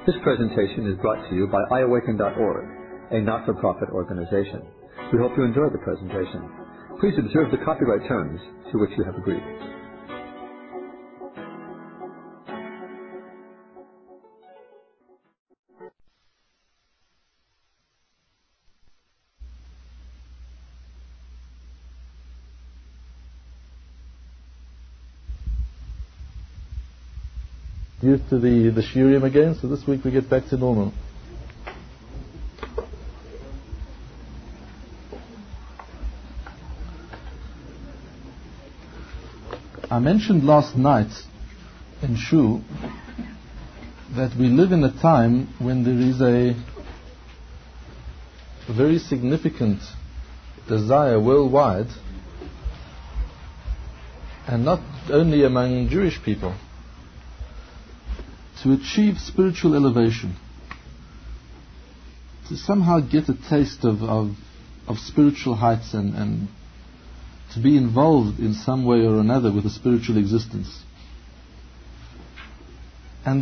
This presentation is brought to you by iAwaken.org, a not-for-profit organization. We hope you enjoy the presentation. Please observe the copyright terms to which you have agreed. Used to the shiurim again, so this week we get back to normal. I mentioned last night in Shu that we live in a time when there is a very significant desire worldwide, and not only among Jewish people, to achieve spiritual elevation, to somehow get a taste of spiritual heights and to be involved in some way or another with a spiritual existence. And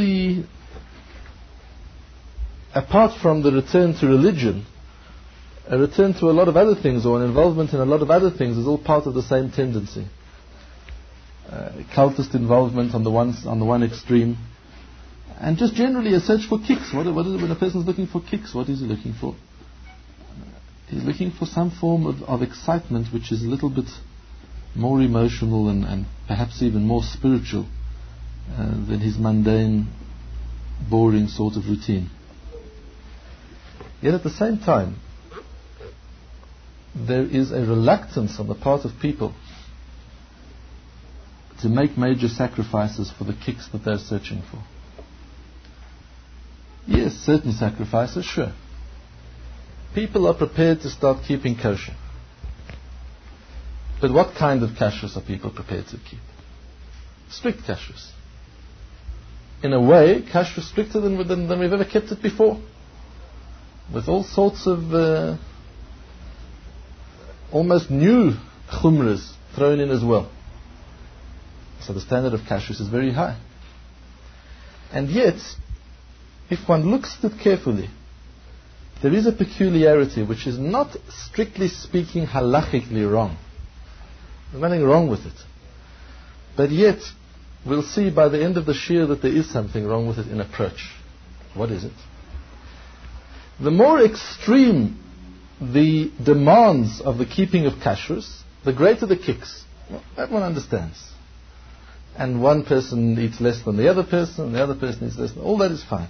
apart from the return to religion, a return to a lot of other things, or an involvement in a lot of other things, is all part of the same tendency. Cultist involvement on the one extreme, and just generally a search for kicks. What is it when a person is looking for kicks? What is he looking for? He's looking for some form of excitement which is a little bit more emotional and perhaps even more spiritual than his mundane, boring sort of routine. Yet at the same time, there is a reluctance on the part of people to make major sacrifices for the kicks that they're searching for. Yes, certain sacrifices, sure. People are prepared to start keeping kosher. But what kind of kashrus are people prepared to keep? Strict kashrus. In a way, kashrus stricter than we've ever kept it before. With all sorts of almost new chumras thrown in as well. So the standard of kashrus is very high. And yet, if one looks at it carefully, there is a peculiarity which is not, strictly speaking, halachically wrong. There's nothing wrong with it. But yet, we'll see by the end of the shiur that there is something wrong with it in approach. What is it? The more extreme the demands of the keeping of kashrus, the greater the kicks. Well, that one understands. And one person eats less than the other person, and the other person eats less than... all that is fine.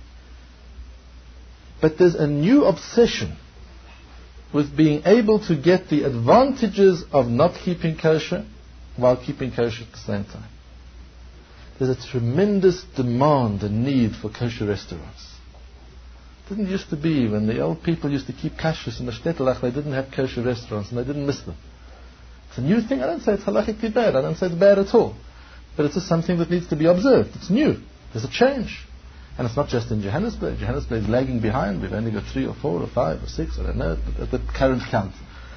But there's a new obsession with being able to get the advantages of not keeping kosher while keeping kosher at the same time. There's a tremendous demand and need for kosher restaurants. It didn't used to be when the old people used to keep kashrus in the shtetl, they didn't have kosher restaurants and they didn't miss them. It's a new thing. I don't say it's halachically bad. I don't say it's bad at all. But it's just something that needs to be observed. It's new. There's a change. And it's not just in Johannesburg. Johannesburg is lagging behind. We've only got 3 or 4 or 5 or 6, I don't know, at the current count.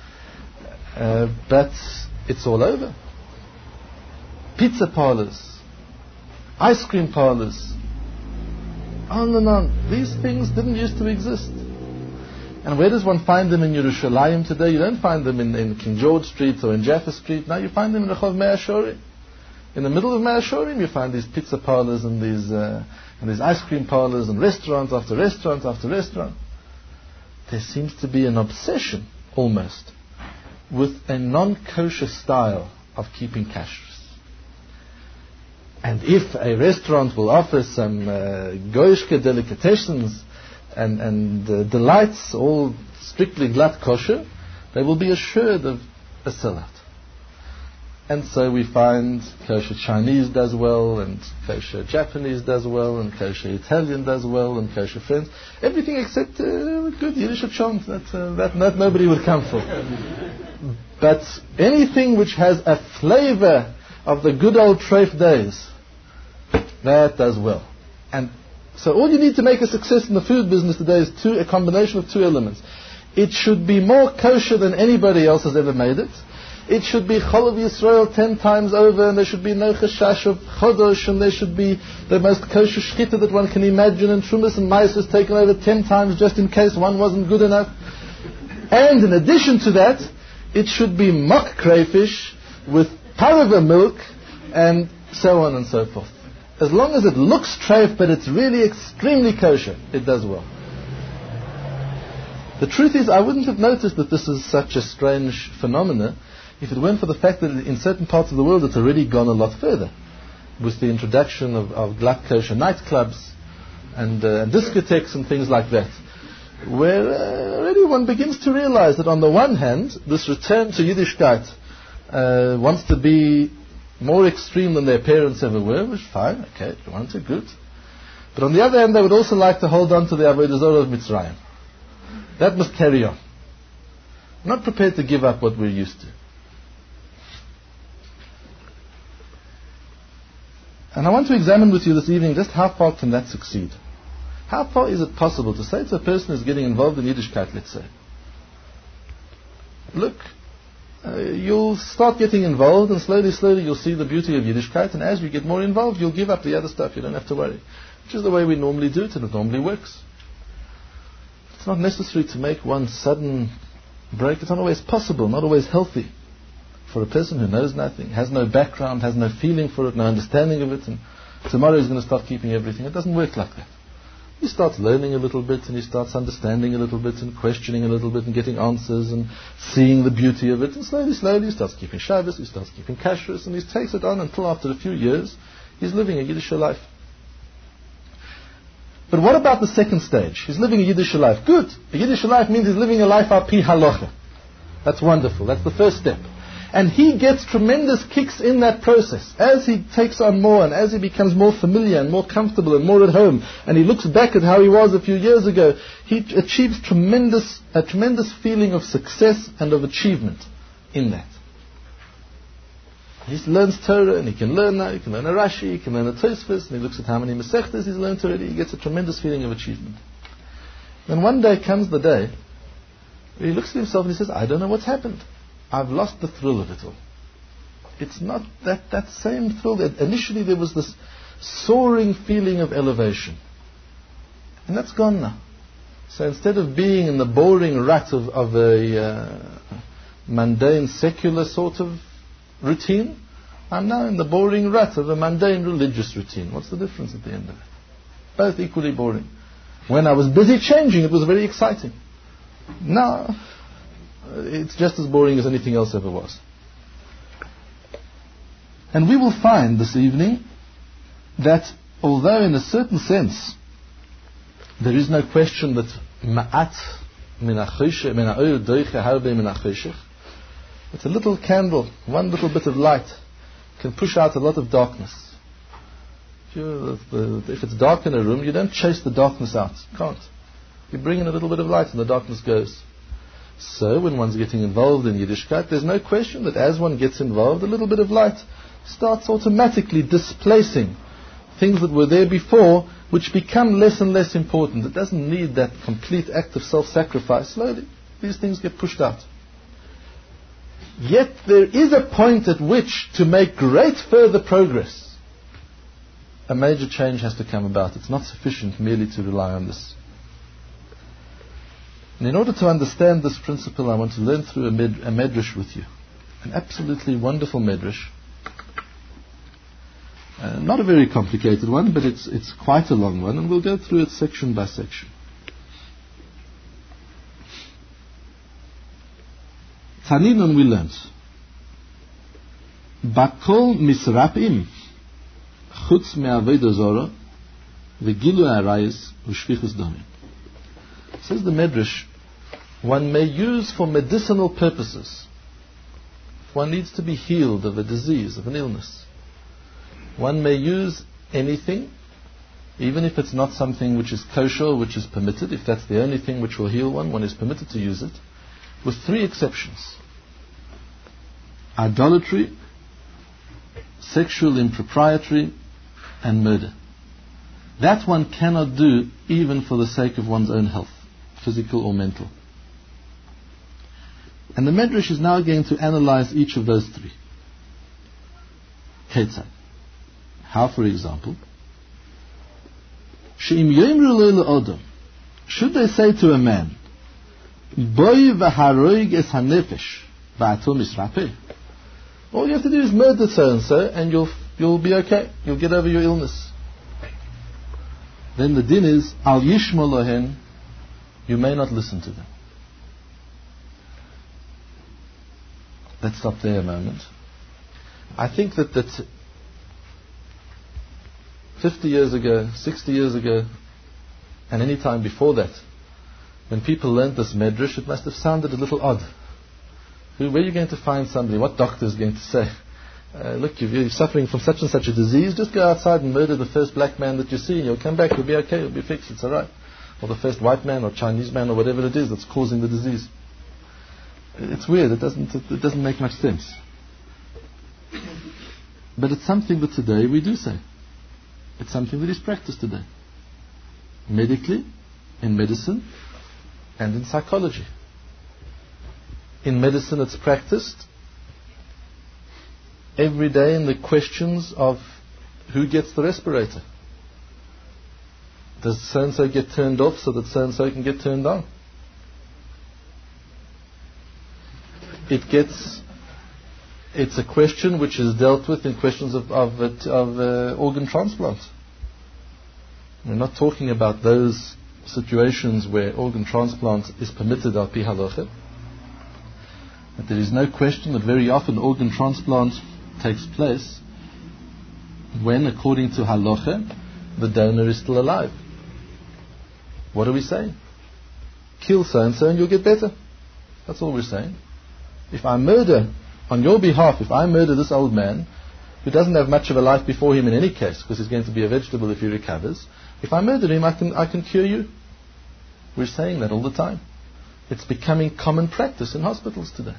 But it's all over. Pizza parlors, ice cream parlors, on and on. These things didn't used to exist. And where does one find them in Yerushalayim today? You don't find them in King George Street or in Jaffa Street. Now you find them in Rehov Mea Shorim. In the middle of Mea Shorim you find these pizza parlors and these ice cream parlors and restaurant after restaurant after restaurant. There seems to be an obsession, almost, with a non-kosher style of keeping kashrus. And if a restaurant will offer some goyishke delicatessens and delights, all strictly glatt kosher, they will be assured of a sellout. And so we find kosher Chinese does well, and kosher Japanese does well, and kosher Italian does well, and kosher French. Everything except good Yiddish chant that nobody would come for. But anything which has a flavor of the good old treif days, that does well. And so all you need to make a success in the food business today is a combination of 2 elements. It should be more kosher than anybody else has ever made it. It should be Cholav Yisrael 10 times over, and there should be no chashash of chodosh, and there should be the most kosher shchita that one can imagine, and Trumas and Ma'asos taken over 10 times just in case one wasn't good enough. And in addition to that, it should be mock crayfish with parava milk, and so on and so forth. As long as it looks treif, but it's really extremely kosher, it does well. The truth is, I wouldn't have noticed that this is such a strange phenomenon if it weren't for the fact that in certain parts of the world it's already gone a lot further, with the introduction of glatt kosher nightclubs and discotheques and things like that, where already one begins to realize that on the one hand, this return to Yiddishkeit wants to be more extreme than their parents ever were, which is fine, okay, if you want to, good. But on the other hand, they would also like to hold on to the Avodah Zorah of Mitzrayim. That must carry on. I'm not prepared to give up what we're used to. And I want to examine with you this evening just how far can that succeed. How far is it possible to say to a person who's getting involved in Yiddishkeit, let's say, look, you'll start getting involved, and slowly you'll see the beauty of Yiddishkeit, and as you get more involved, you'll give up the other stuff. You don't have to worry. Which is the way we normally do it, and it normally works. It's not necessary to make one sudden break. It's not always possible, not always healthy for a person who knows nothing, has no background, has no feeling for it, no understanding of it, and tomorrow he's going to start keeping everything. It doesn't work like that. He starts learning a little bit, and he starts understanding a little bit, and questioning a little bit, and getting answers, and seeing the beauty of it, and slowly he starts keeping Shabbos, he starts keeping Kashrus, and he takes it on until after a few years he's living a Yiddish life. But what about the second stage? He's living a Yiddish life. Good. A Yiddish life means he's living a life al pi halacha. That's wonderful. That's the first step. And he gets tremendous kicks in that process. As he takes on more, and as he becomes more familiar and more comfortable and more at home, and he looks back at how he was a few years ago, he achieves a tremendous feeling of success and of achievement in that. He learns Torah, and he can learn now, he can learn a Rashi, he can learn a Tosfos, and he looks at how many Masechtas he's learned already, he gets a tremendous feeling of achievement. Then one day comes the day where he looks at himself and he says, I don't know what's happened. I've lost the thrill of it all. It's not that same thrill. Initially there was this soaring feeling of elevation. And that's gone now. So instead of being in the boring rut of a mundane secular sort of routine, I'm now in the boring rut of a mundane religious routine. What's the difference at the end of it? Both equally boring. When I was busy changing, it was very exciting. Now it's just as boring as anything else ever was. And we will find this evening that although in a certain sense there is no question that ma'at min ha'oyer doiche harbe min ha'choshech, it's a little candle, one little bit of light can push out a lot of darkness. If it's dark in a room, you don't chase the darkness out. You can't. You bring in a little bit of light and the darkness goes. So when one's getting involved in Yiddishkeit, there's no question that as one gets involved, a little bit of light starts automatically displacing things that were there before, which become less and less important. It doesn't need that complete act of self-sacrifice. Slowly, these things get pushed out. Yet there is a point at which, to make great further progress, a major change has to come about. It's not sufficient merely to rely on this. And in order to understand this principle, I want to learn through a medrash with you. An absolutely wonderful medrash. Not a very complicated one, but it's quite a long one, and we'll go through it section by section. Taninon we learnt. Bakol misrapim chutz me'avodah zorah v'gilu ha'arayos u'shfichus damim. Says the Medrash, one may use for medicinal purposes. If one needs to be healed of a disease, of an illness, one may use anything, even if it's not something which is kosher, which is permitted. If that's the only thing which will heal one is permitted to use it, with three exceptions: idolatry, sexual impropriety, and murder. That one cannot do even for the sake of one's own health, physical or mental. And the Medrash is now going to analyze each of those three. Ketzad. How, for example, She'im yomru lo le'odam, should they say to a man, Boi v'haroig es hanefesh v'ato misrape, all you have to do is murder so-and-so and you'll be okay, you'll get over your illness. Then the din is, al yishma lohen, you may not listen to them. Let's stop there a moment. I think that 50 years ago, 60 years ago, and any time before that, when people learned this medrash, it must have sounded a little odd. Where are you going to find somebody? What doctor is going to say, look, you're suffering from such and such a disease, just go outside and murder the first black man that you see and you'll come back, you'll be okay, you'll be fixed, it's alright. Or the first white man or Chinese man or whatever it is that's causing the disease. It's weird, it doesn't make much sense. But it's something that today we do say. It's something that is practiced today. Medically, in medicine, and in psychology. In medicine it's practiced every day in the questions of who gets the respirator. Does so-and-so get turned off so that so-and-so can get turned on? It's a question which is dealt with in questions of organ transplant. We're not talking about those situations where organ transplant is permitted al pi halacha. But there is no question that very often organ transplant takes place when, according to halacha, the donor is still alive. What are we saying? Kill so-and-so and you'll get better. That's all we're saying. If I murder, on your behalf, if I murder this old man, who doesn't have much of a life before him in any case, because he's going to be a vegetable if he recovers, if I murder him, I can cure you. We're saying that all the time. It's becoming common practice in hospitals today.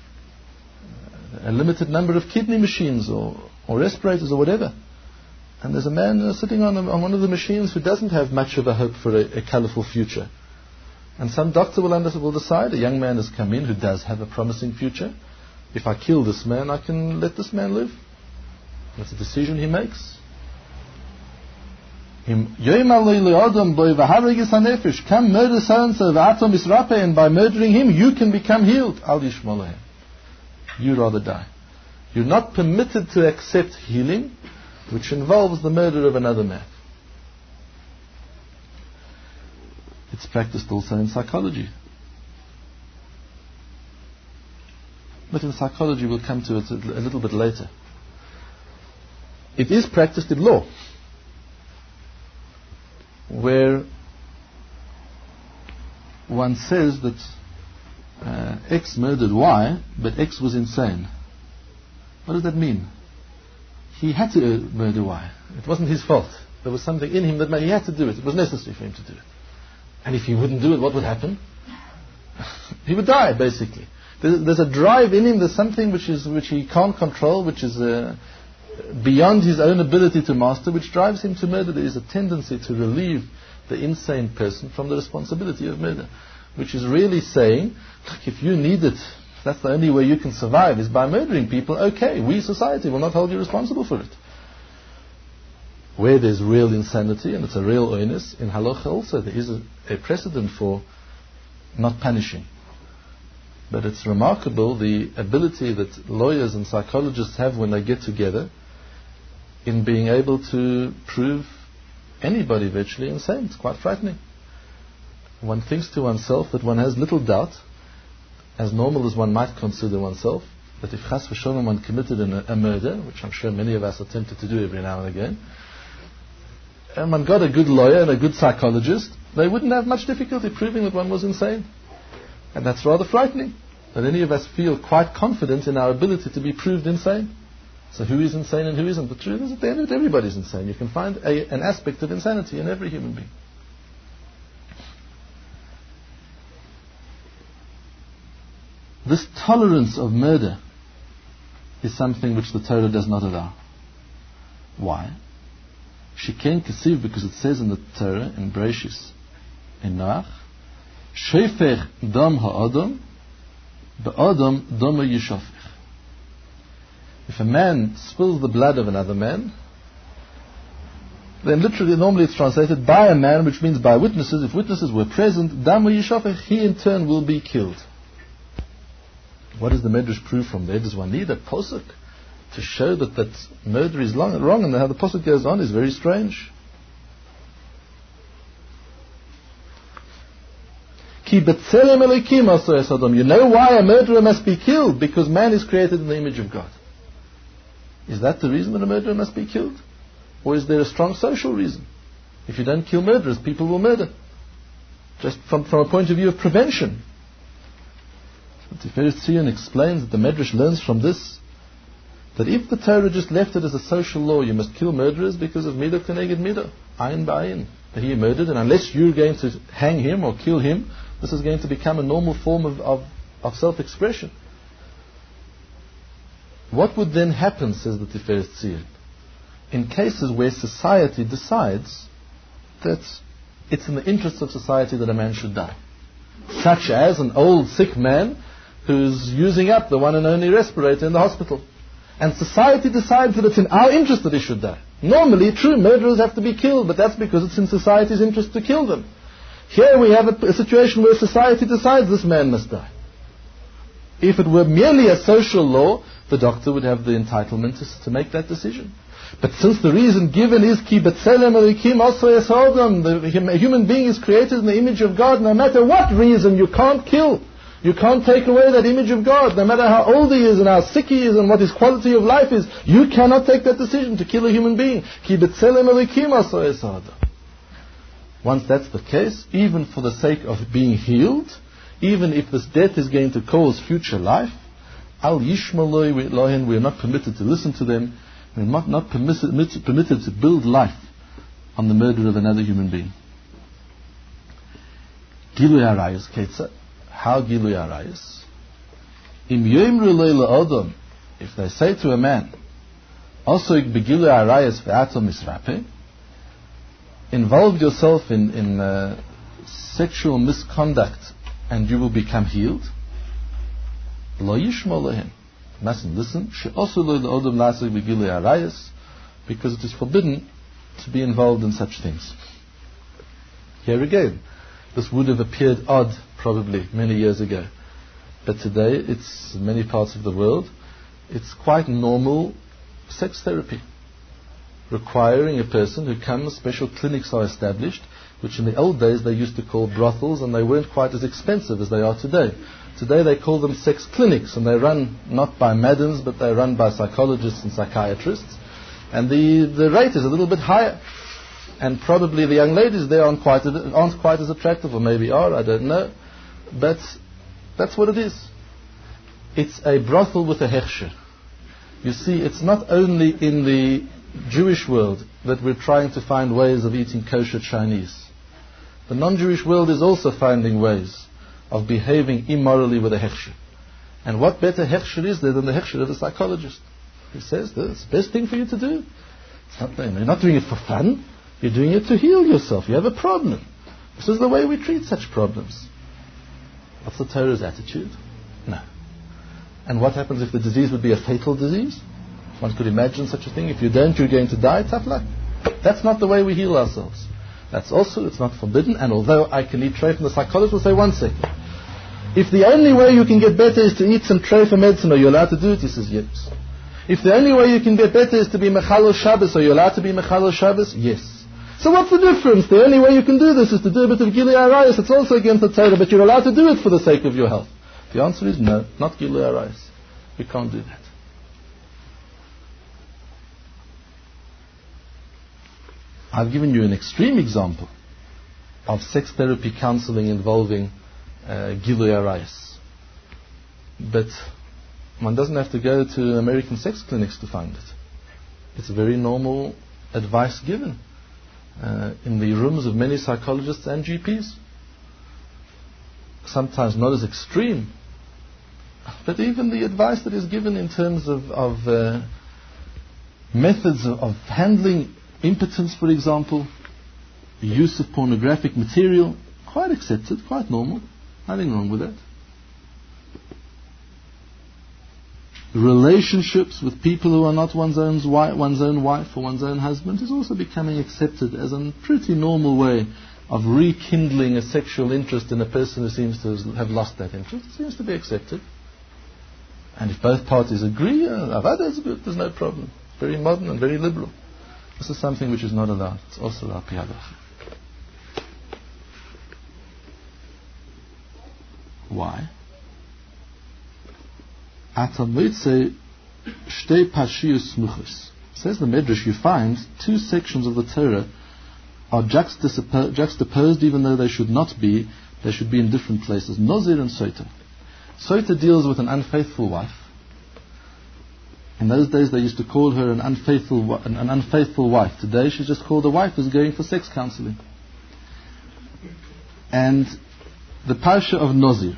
A limited number of kidney machines or respirators or whatever. And there's a man sitting on one of the machines who doesn't have much of a hope for a colourful future. And some doctor will decide, a young man has come in who does have a promising future. If I kill this man, I can let this man live. That's a decision he makes. Come murder so-and-so, and by murdering him, you can become healed. Al yishma. You rather die. You're not permitted to accept healing which involves the murder of another man. It's practiced also in psychology. But in psychology we'll come to it a little bit later. It is practiced in law, where one says that X murdered Y, but X was insane. What does that mean? He had to murder Y. It wasn't his fault. There was something in him that he had to do it. It was necessary for him to do it. And if he wouldn't do it, what would happen? He would die, basically. There's a drive in him, there's something which he can't control, which is beyond his own ability to master, which drives him to murder. There is a tendency to relieve the insane person from the responsibility of murder, which is really saying, look, if you need it, that's the only way you can survive is by murdering people, okay, we society will not hold you responsible for it. Where there's real insanity, and it's a real oinus, in halacha also there is a precedent for not punishing. But it's remarkable the ability that lawyers and psychologists have when they get together in being able to prove anybody virtually insane. It's quite frightening. One thinks to oneself that one has little doubt, as normal as one might consider oneself, that if chas v'sholom one committed a murder, which I'm sure many of us are tempted to do every now and again, and one got a good lawyer and a good psychologist, they wouldn't have much difficulty proving that one was insane. And that's rather frightening, that any of us feel quite confident in our ability to be proved insane. So who is insane and who isn't? The truth is, at the end of it, everybody's insane. You can find an aspect of insanity in every human being. This tolerance of murder is something which the Torah does not allow. Why? Sheken Kesiv, because it says in the Torah, in Bereshis, in Noach, Shefech dam ha'adam Ba'adam dama yishafich. If a man spills the blood of another man, then literally, normally it's translated by a man, which means by witnesses. If witnesses were present, dama yishafich, he in turn will be killed. What does the Medrash prove from there? Does one need a posuk to show that murder is wrong? And how the posuk goes on is very strange. You know why a murderer must be killed? Because man is created in the image of God. Is that the reason that a murderer must be killed? Or is there a strong social reason? If you don't kill murderers, people will murder. Just from a point of view of prevention. Tiferet Zion explains that the Medrash learns from this that if the Torah just left it as a social law, you must kill murderers because of midah keneged midah, ayin ba'ayin, that he murdered, and unless you're going to hang him or kill him, this is going to become a normal form of self-expression. What would then happen, says the Tiferet Zion, in cases where society decides that it's in the interest of society that a man should die? Such as an old sick man who's using up the one and only respirator in the hospital. And society decides that it's in our interest that he should die. Normally, true, murderers have to be killed, but that's because it's in society's interest to kill them. Here we have a situation where society decides this man must die. If it were merely a social law, the doctor would have the entitlement to make that decision. But since the reason given is ki b'tzelem elikim also yesodam, the human being is created in the image of God, no matter what reason, you can't kill. You can't take away that image of God, no matter how old he is and how sick he is and what his quality of life is. You cannot take that decision to kill a human being. Ki b'tzelem elikim also yesodam. Once that's the case, even for the sake of being healed, even if this death is going to cause future life, al yishmaloi lohen, we are not permitted to listen to them. We are not permitted to build life on the murder of another human being. Gilui harayos ketza. How gilui harayos? Im yoimru lo adam, if they say to a man, also begilui harayos ve'ato misrape, involve yourself in sexual misconduct and you will become healed. Lo yishma lohem. Mustn't listen. Because it is forbidden to be involved in such things. Here again, this would have appeared odd probably many years ago. But today, it's in many parts of the world, it's quite normal sex therapy. Requiring a person who comes, special clinics are established, which in the old days they used to call brothels, and they weren't quite as expensive as they are today. Today they call them sex clinics, and they run not by madams, but they run by psychologists and psychiatrists. And the rate is a little bit higher. And probably the young ladies there aren't quite as attractive, or maybe are, I don't know. But that's what it is. It's a brothel with a hechsher. You see, it's not only in the Jewish world that we're trying to find ways of eating kosher Chinese. The non-Jewish world is also finding ways of behaving immorally with a hechsher. And what better hechsher is there than the hechsher of a psychologist? He says, this is the best thing for you to do. You're not doing it for fun. You're doing it to heal yourself. You have a problem. This is the way we treat such problems. What's the Torah's attitude? No. And what happens if the disease would be a fatal disease? One could imagine such a thing. If you don't, you're going to die. Tough luck. That's not the way we heal ourselves. That's also, it's not forbidden. And although I can eat treif, and the psychologist will say, 1 second. If the only way you can get better is to eat some treif medicine, are you allowed to do it? He says, yes. If the only way you can get better is to be mechalel Shabbos, are you allowed to be mechalel Shabbos? Yes. So what's the difference? The only way you can do this is to do a bit of Gilui Arayos. It's also against the Torah, but you're allowed to do it for the sake of your health. The answer is no, not Gilui Arayos. We can't do that. I've given you an extreme example of sex therapy counseling involving Gilui Arayos. But one doesn't have to go to American sex clinics to find it. It's very normal advice given in the rooms of many psychologists and GPs. Sometimes not as extreme, but even the advice that is given in terms of methods of handling impotence, for example, the use of pornographic material, quite accepted, quite normal, nothing wrong with that. relationships with people who are not one's own wife or one's own husband is also becoming accepted as a pretty normal way of rekindling a sexual interest in a person who seems to have lost that interest. It seems to be accepted. And if both parties agree, Avada is good, there's no problem. Very modern and very liberal. This is something which is not allowed. It's also allowed pi halacha. Why? Says the Medrash, you find two sections of the Torah are juxtaposed even though they should not be. They should be in different places. Nozir and Soita. Soita deals with an unfaithful wife. In those days they used to call her an unfaithful wife. Today she's just called a wife who's going for sex counseling. And the Parsha of Nozir.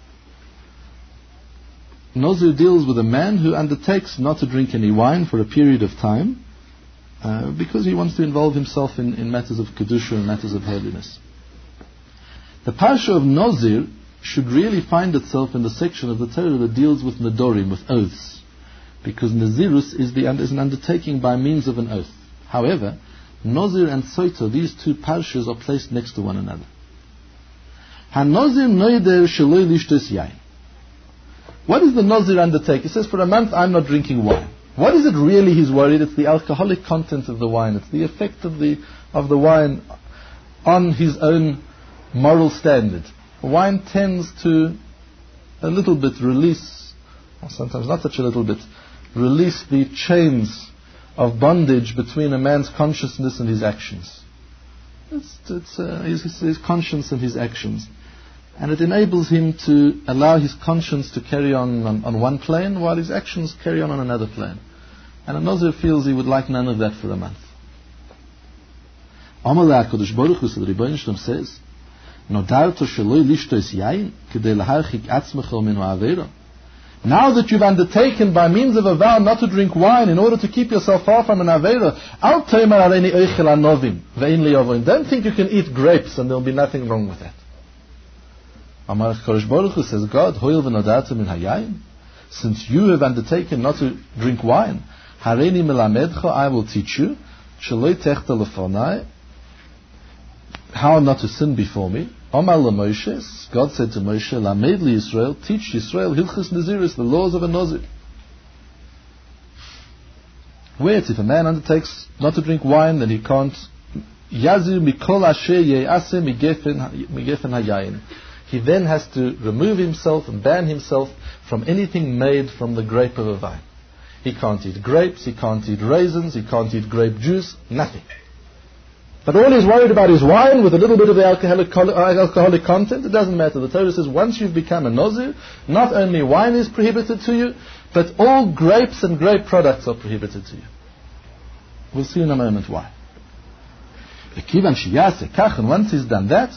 Nozir deals with a man who undertakes not to drink any wine for a period of time because he wants to involve himself in matters of Kedusha and matters of holiness. The Parsha of Nozir should really find itself in the section of the Torah that deals with Nedorim, with oaths, because Nazirus is an undertaking by means of an oath. However, Nozir and Soita, these two parshas, are placed next to one another. HaNozir noider sheloi lishtos yain. What does the Nozir undertake? He says, for a month I'm not drinking wine. What is it really he's worried? It's the alcoholic content of the wine. It's the effect of the wine on his own moral standard. Wine tends to a little bit release, or sometimes not such a little bit, release the chains of bondage between a man's consciousness and his actions. It's his conscience and his actions. And it enables him to allow his conscience to carry on one plane while his actions carry on another plane. And a Nazir feels he would like none of that for a month. Amalei HaKadosh Baruch Hu, so the Rebbeinu Shalom says, Nodarto sheloi lishtos yain kedei laharchik atzmecha minu avera. Now that you've undertaken by means of a vow not to drink wine in order to keep yourself far from an avera, al toimar areini oichel anovim ve'in li yavoin. Don't think you can eat grapes and there'll be nothing wrong with that. Amar HaKadosh Baruch Hu, says God, hoil v'nodarto min hayayin. Since you have undertaken not to drink wine, hareini melamedcha, I will teach you, sheloi techta lefonai, how not to sin before me. Omar Moshe, God said to Moshe, Lamed li Yisrael, teach Yisrael hilchos naziris, the laws of a nazir. Where if a man undertakes not to drink wine, then he can't. Yazir mikol asher ye'aseh migefen hayayin. He then has to remove himself and ban himself from anything made from the grape of a vine. He can't eat grapes, he can't eat raisins, he can't eat grape juice, nothing. But all he's worried about is wine with a little bit of the alcoholic content. It doesn't matter. The Torah says once you've become a Nazir, not only wine is prohibited to you, but all grapes and grape products are prohibited to you. We'll see in a moment why. And once he's done that,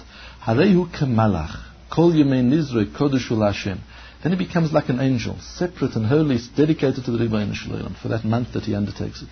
then he becomes like an angel, separate and holy, dedicated to the Rebbeinu Shalom for that month that he undertakes it.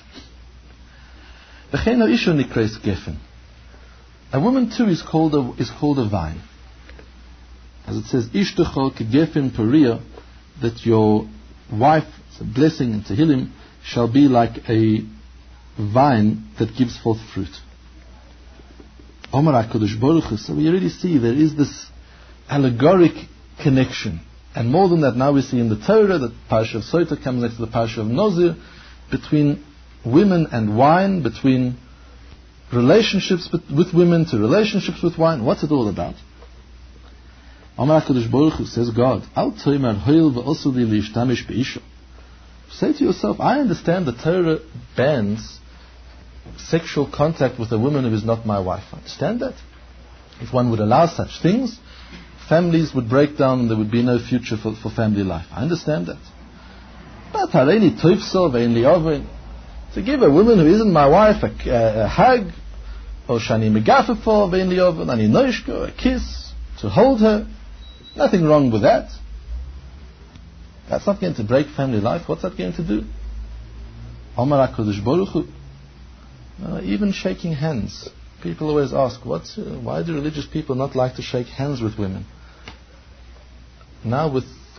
A woman too is called a vine. As it says, Ishtecho kegefen peria, that your wife, it's a blessing in Tehillim, shall be like a vine that gives forth fruit. Omar HaKadosh Baruch Hu, so we already see there is this allegoric connection. And more than that, now we see in the Torah that Parsha of Soita comes next to the Parsha of Nozir, between women and wine, between relationships with women to relationships with wine. What's it all about? Amar HaKadosh Baruch Hu, says God, Al toimar hoil v'osu li lishtamish be'isha. Say to yourself, I understand the Torah bans sexual contact with a woman who is not my wife. I understand that. If one would allow such things, families would break down and there would be no future for family life. I understand that. But hareini toifso ve'in li yavoin, to give a woman who isn't my wife a hug, or shani megafefo ve'in li yavoin, ani noishko, a kiss, to hold her, nothing wrong with that. That's not going to break family life. What's that going to do? Omar HaKadosh Baruch Hu, even shaking hands. People always ask, why do religious people not like to shake hands with women? Now with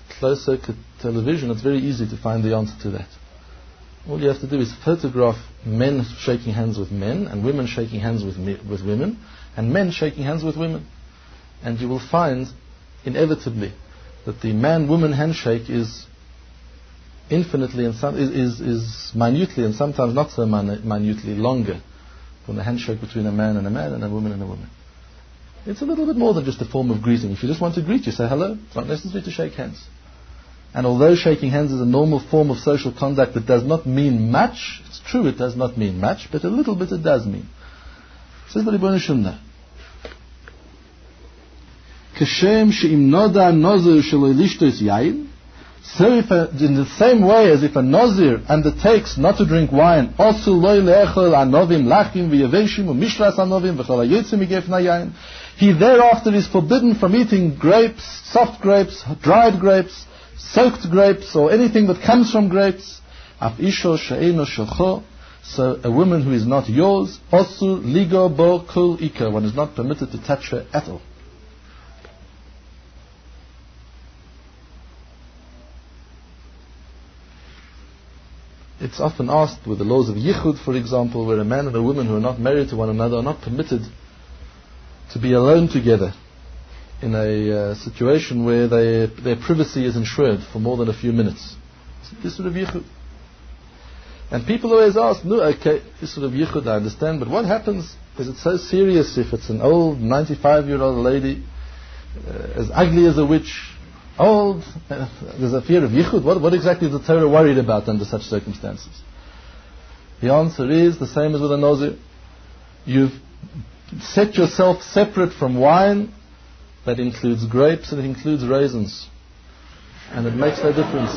closed circuit television, it's very easy to find the answer to that. All you have to do is photograph men shaking hands with men, and women shaking hands with women, and men shaking hands with women. And you will find, inevitably, that the man-woman handshake is infinitely and is minutely and sometimes not so minutely longer than the handshake between a man and a woman and a woman. It's a little bit more than just a form of greeting. If you just want to greet, you say hello. It's not necessary to shake hands. And although shaking hands is a normal form of social conduct that does not mean much, it's true it does not mean much, but a little bit it does mean. Says the Rebbeinu Shalom. Kashem she'im noda nozir shelo lishtos yain. So in the same way as if a Nazir undertakes not to drink wine, also loy le'echol anovim lachim v'yaveshim u'mishras anovim v'chol ha'yotzim migefna yain, he thereafter is forbidden from eating grapes, soft grapes, dried grapes, soaked grapes, or anything that comes from grapes. Af isho she'eno shelcho, so a woman who is not yours, osu ligo bo kol ika, one is not permitted to touch her at all. It's often asked with the laws of Yichud, for example, where a man and a woman who are not married to one another are not permitted to be alone together in a situation where their privacy is ensured for more than a few minutes. This sort of Yichud. And people always ask, no, okay, this sort of Yichud I understand, but what happens, is it so serious if it's an old 95-year-old lady, as ugly as a witch, old, there's a fear of Yichud? What exactly is the Torah worried about under such circumstances? The answer is the same as with a Nazir. You've set yourself separate from wine that includes grapes and it includes raisins. And it makes no difference.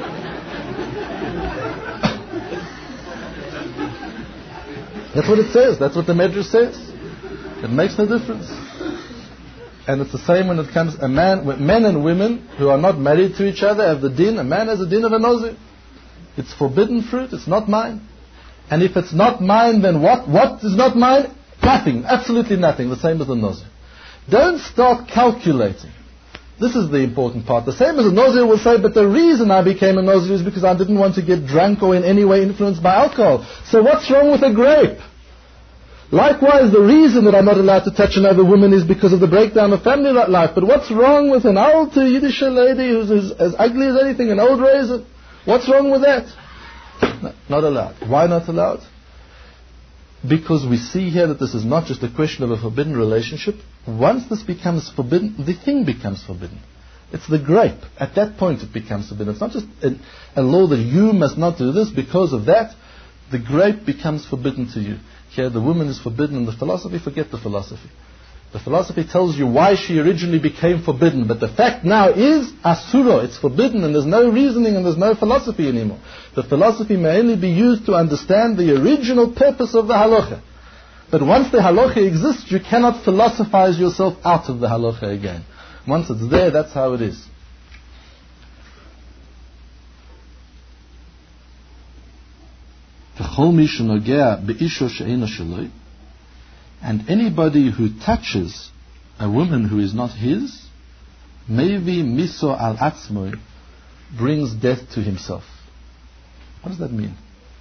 That's what it says. That's what the Medrash says. It makes no difference. And it's the same when it comes men and women who are not married to each other have the din. A man has a din of a Nazir. It's forbidden fruit. It's not mine. And if it's not mine, then what? What is not mine? Nothing. Absolutely nothing. The same as the Nazir. Don't start calculating. This is the important part. The same as a Nazir will say, but the reason I became a Nazir is because I didn't want to get drunk or in any way influenced by alcohol. So what's wrong with a grape? Likewise, the reason that I'm not allowed to touch another woman is because of the breakdown of family life. But what's wrong with an old Yiddish lady who's as ugly as anything, an old raisin? What's wrong with that? No, not allowed. Why not allowed? Because we see here that this is not just a question of a forbidden relationship. Once this becomes forbidden, the thing becomes forbidden. It's the grape. At that point it becomes forbidden. It's not just a law that you must not do this because of that. The grape becomes forbidden to you. Here the woman is forbidden, and the philosophy, forget the philosophy. The philosophy tells you why she originally became forbidden, but the fact now is asura, it's forbidden, and there's no reasoning and there's no philosophy anymore. The philosophy may only be used to understand the original purpose of the halacha. But once the halacha exists, you cannot philosophize yourself out of the halacha again. Once it's there, that's how it is. And anybody who touches a woman who is not his, maybe miso al atzmoi, brings death to himself. What does that mean?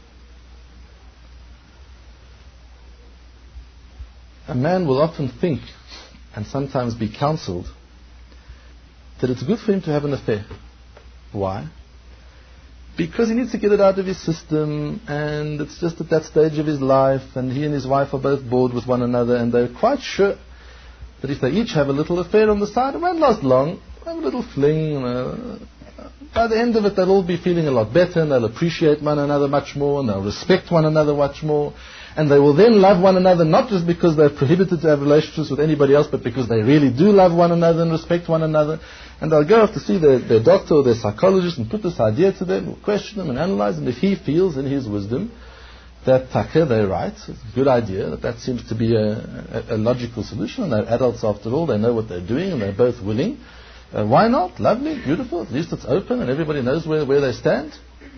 A man will often think, and sometimes be counseled, that it's good for him to have an affair. Why? Because he needs to get it out of his system, and it's just at that stage of his life, and he and his wife are both bored with one another, and they're quite sure that if they each have a little affair on the side, it won't last long. Have a little fling. By the end of it, they'll all be feeling a lot better, and they'll appreciate one another much more, and they'll respect one another much more, and they will then love one another, not just because they're prohibited to have relationships with anybody else, but because they really do love one another and respect one another. And they'll go off to see their doctor or their psychologist and put this idea to them, or question them and analyze them. If he feels in his wisdom that they're right, it's a good idea, that seems to be a logical solution, and they're adults after all, they know what they're doing, and they're both willing. Why not? Lovely, beautiful, at least it's open and everybody knows where they stand.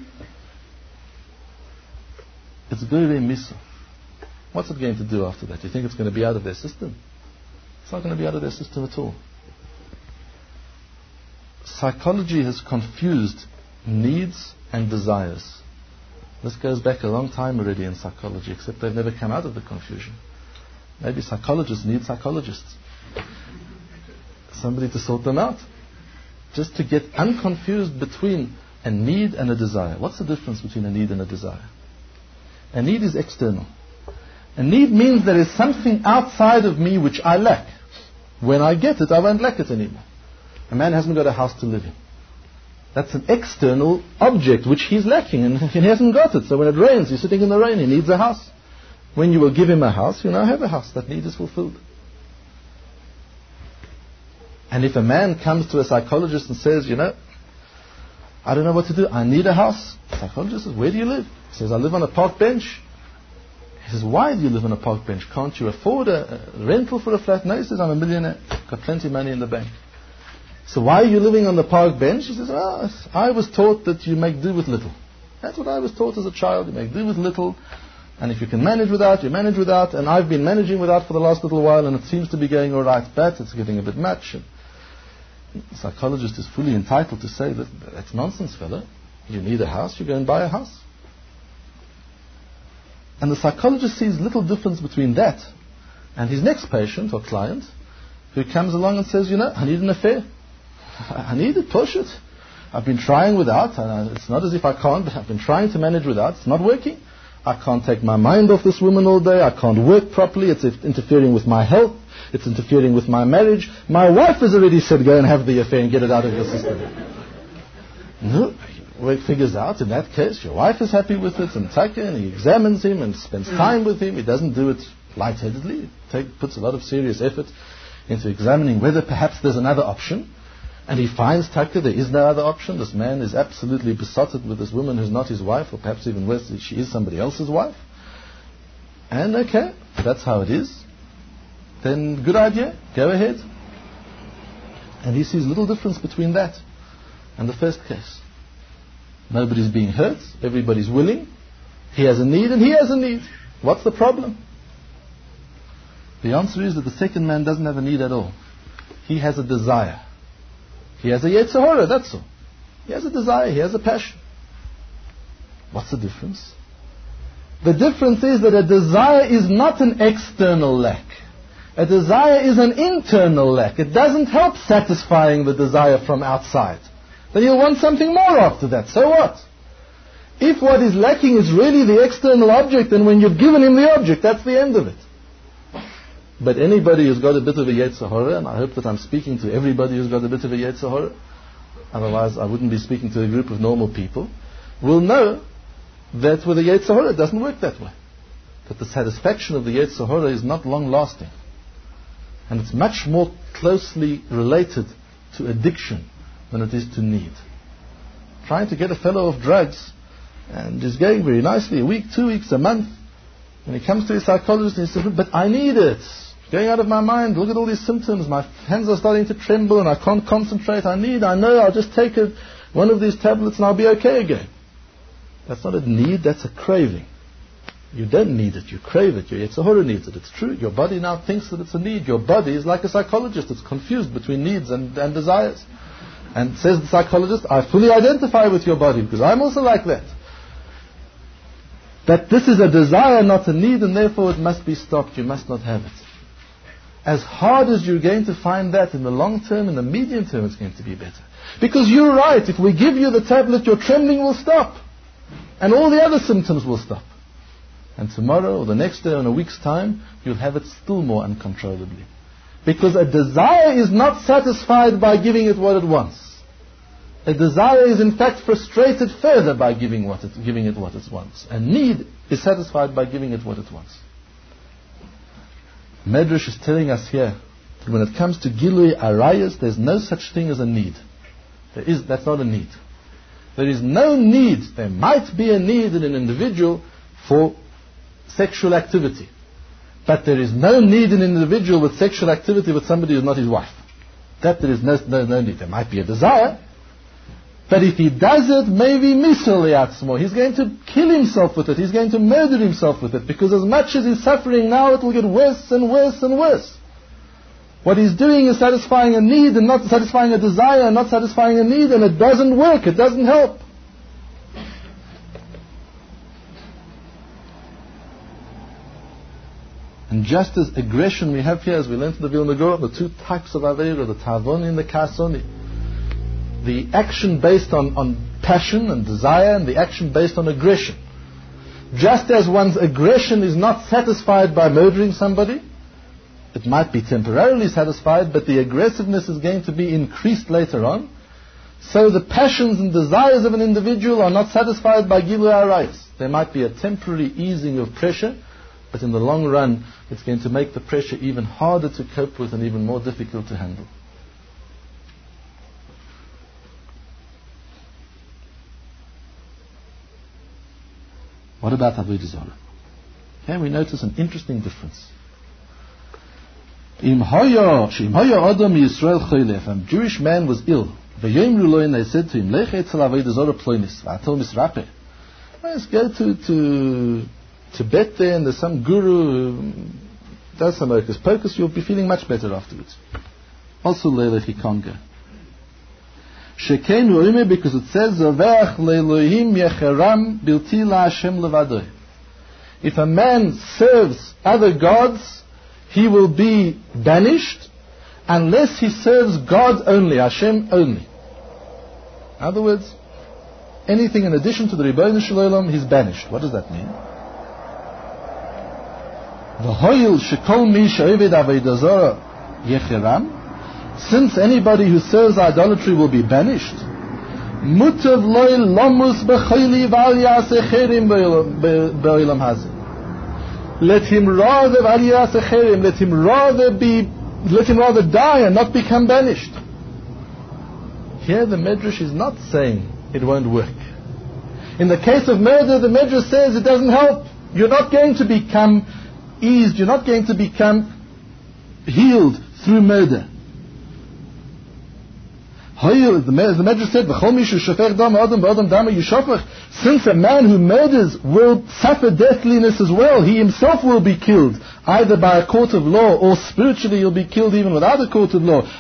It's very miso. What's it going to do after that? You think it's going to be out of their system? It's not going to be out of their system at all. psychology has confused needs and desires. This goes back a long time already in psychology, except they've never come out of the confusion. Maybe psychologists need psychologists. Somebody to sort them out. Just to get unconfused between a need and a desire. What's the difference between a need and a desire? A need is external. A need means there is something outside of me which I lack. When I get it, I won't lack it anymore. A man hasn't got a house to live in. That's an external object which he's lacking, and he hasn't got it. So when it rains, he's sitting in the rain, he needs a house. When you will give him a house, you now have a house. That need is fulfilled. And if a man comes to a psychologist and says, I don't know what to do, I need a house. The psychologist says, where do you live? He says, I live on a park bench. He says, why do you live on a park bench? Can't you afford a rental for a flat? No, he says, I'm a millionaire. Got plenty of money in the bank. So why are you living on the park bench? He says, I was taught that you make do with little. That's what I was taught as a child. You make do with little. And if you can manage without, you manage without. And I've been managing without for the last little while, and it seems to be going all right, but it's getting a bit much. And the psychologist is fully entitled to say that that's nonsense, fella. You need a house, you go and buy a house. And the psychologist sees little difference between that and his next patient or client who comes along and says, I need an affair. I need it, push it. I've been trying without, and it's not as if I can't, but I've been trying to manage without. It's not working. I can't take my mind off this woman all day. I can't work properly. It's interfering with my health. It's interfering with my marriage. My wife has already said, go and have the affair and get it out of your system. No, work figures out, in that case, your wife is happy with it, and Taka, and he examines him and spends time with him. He doesn't do it lightheadedly. Puts a lot of serious effort into examining whether perhaps there's another option. And he finds Taka, there is no other option. This man is absolutely besotted with this woman who's not his wife, or perhaps even worse, she is somebody else's wife. And okay, if that's how it is, then good idea, go ahead. And he sees little difference between that and the first case. Nobody's being hurt, everybody's willing. He has a need and he has a need. What's the problem? The answer is that the second man doesn't have a need at all. He has a desire. He has a Yetzer Hara, that's all. He has a desire, he has a passion. What's the difference? The difference is that a desire is not an external lack. A desire is an internal lack. It doesn't help satisfying the desire from outside. Then you'll want something more after that. So what? If what is lacking is really the external object, then when you've given him the object, that's the end of it. But anybody who's got a bit of a Yetzer Hara, and I hope that I'm speaking to everybody who's got a bit of a Yetzer Hara, otherwise I wouldn't be speaking to a group of normal people, will know that with a Yetzer Hara it doesn't work that way. That the satisfaction of the Yetzer Hara is not long lasting. And it's much more closely related to addiction than it is to need. Trying to get a fellow off drugs, and is going very nicely, a week, 2 weeks, a month, and he comes to his psychologist and he says, but I need it. Going out of my mind, look at all these symptoms, my hands are starting to tremble and I can't concentrate, I know, I'll just take one of these tablets and I'll be okay again. That's not a need, that's a craving. You don't need it, you crave it, your Yetzer Hara needs it, it's true. Your body now thinks that it's a need. Your body is like a psychologist, it's confused between needs and desires. And says the psychologist, I fully identify with your body because I'm also like that. That this is a desire, not a need, and therefore it must be stopped, you must not have it. As hard as you're going to find that, in the long term, in the medium term, it's going to be better. Because you're right, if we give you the tablet, your trembling will stop. And all the other symptoms will stop. And tomorrow, or the next day, or in a week's time, you'll have it still more uncontrollably. Because a desire is not satisfied by giving it what it wants. A desire is in fact frustrated further by giving it what it wants. A need is satisfied by giving it what it wants. Medrash is telling us here that when it comes to Gilui Arayas, there's no such thing as a need. That's not a need. There is no need. There might be a need in an individual for sexual activity. But there is no need in an individual with sexual activity with somebody who's not his wife. That there is no need. There might be a desire. But if he does it, maybe misaliatzmo. He's going to kill himself with it. He's going to murder himself with it. Because as much as he's suffering now, it will get worse and worse and worse. What he's doing is satisfying a need and not satisfying a desire and not satisfying a need, and it doesn't work, it doesn't help. And just as aggression we have here, as we learned in the Vilna Gaon, the two types of Aveira, the Ta'avoni and the Kasoni. The action based on passion and desire, and the action based on aggression. Just as one's aggression is not satisfied by murdering somebody, it might be temporarily satisfied, but the aggressiveness is going to be increased later on. So the passions and desires of an individual are not satisfied by Gilui Arayos. There might be a temporary easing of pressure, but in the long run, it's going to make the pressure even harder to cope with and even more difficult to handle. What about Avodah Zarah? Here we notice an interesting difference. If a Jewish man was ill, they said to him, let's go to Tibet there, and there's some guru who does some hocus pocus, you'll be feeling much better afterwards. Also, he can't go. Because it says, if a man serves other gods, he will be banished unless he serves God only, Hashem only. In other words, anything in addition to the Ribono Shel Olam, he's banished. What does that mean? Since anybody who serves idolatry will be banished, let him rather die and not become banished. Here the Medrash is not saying it won't work. In the case of murder, the Medrash says it doesn't help. You're not going to become eased, you're not going to become healed through murder. The Medrash said, since a man who murders will suffer deathliness as well, he himself will be killed, either by a court of law or spiritually he'll be killed even without a court of law.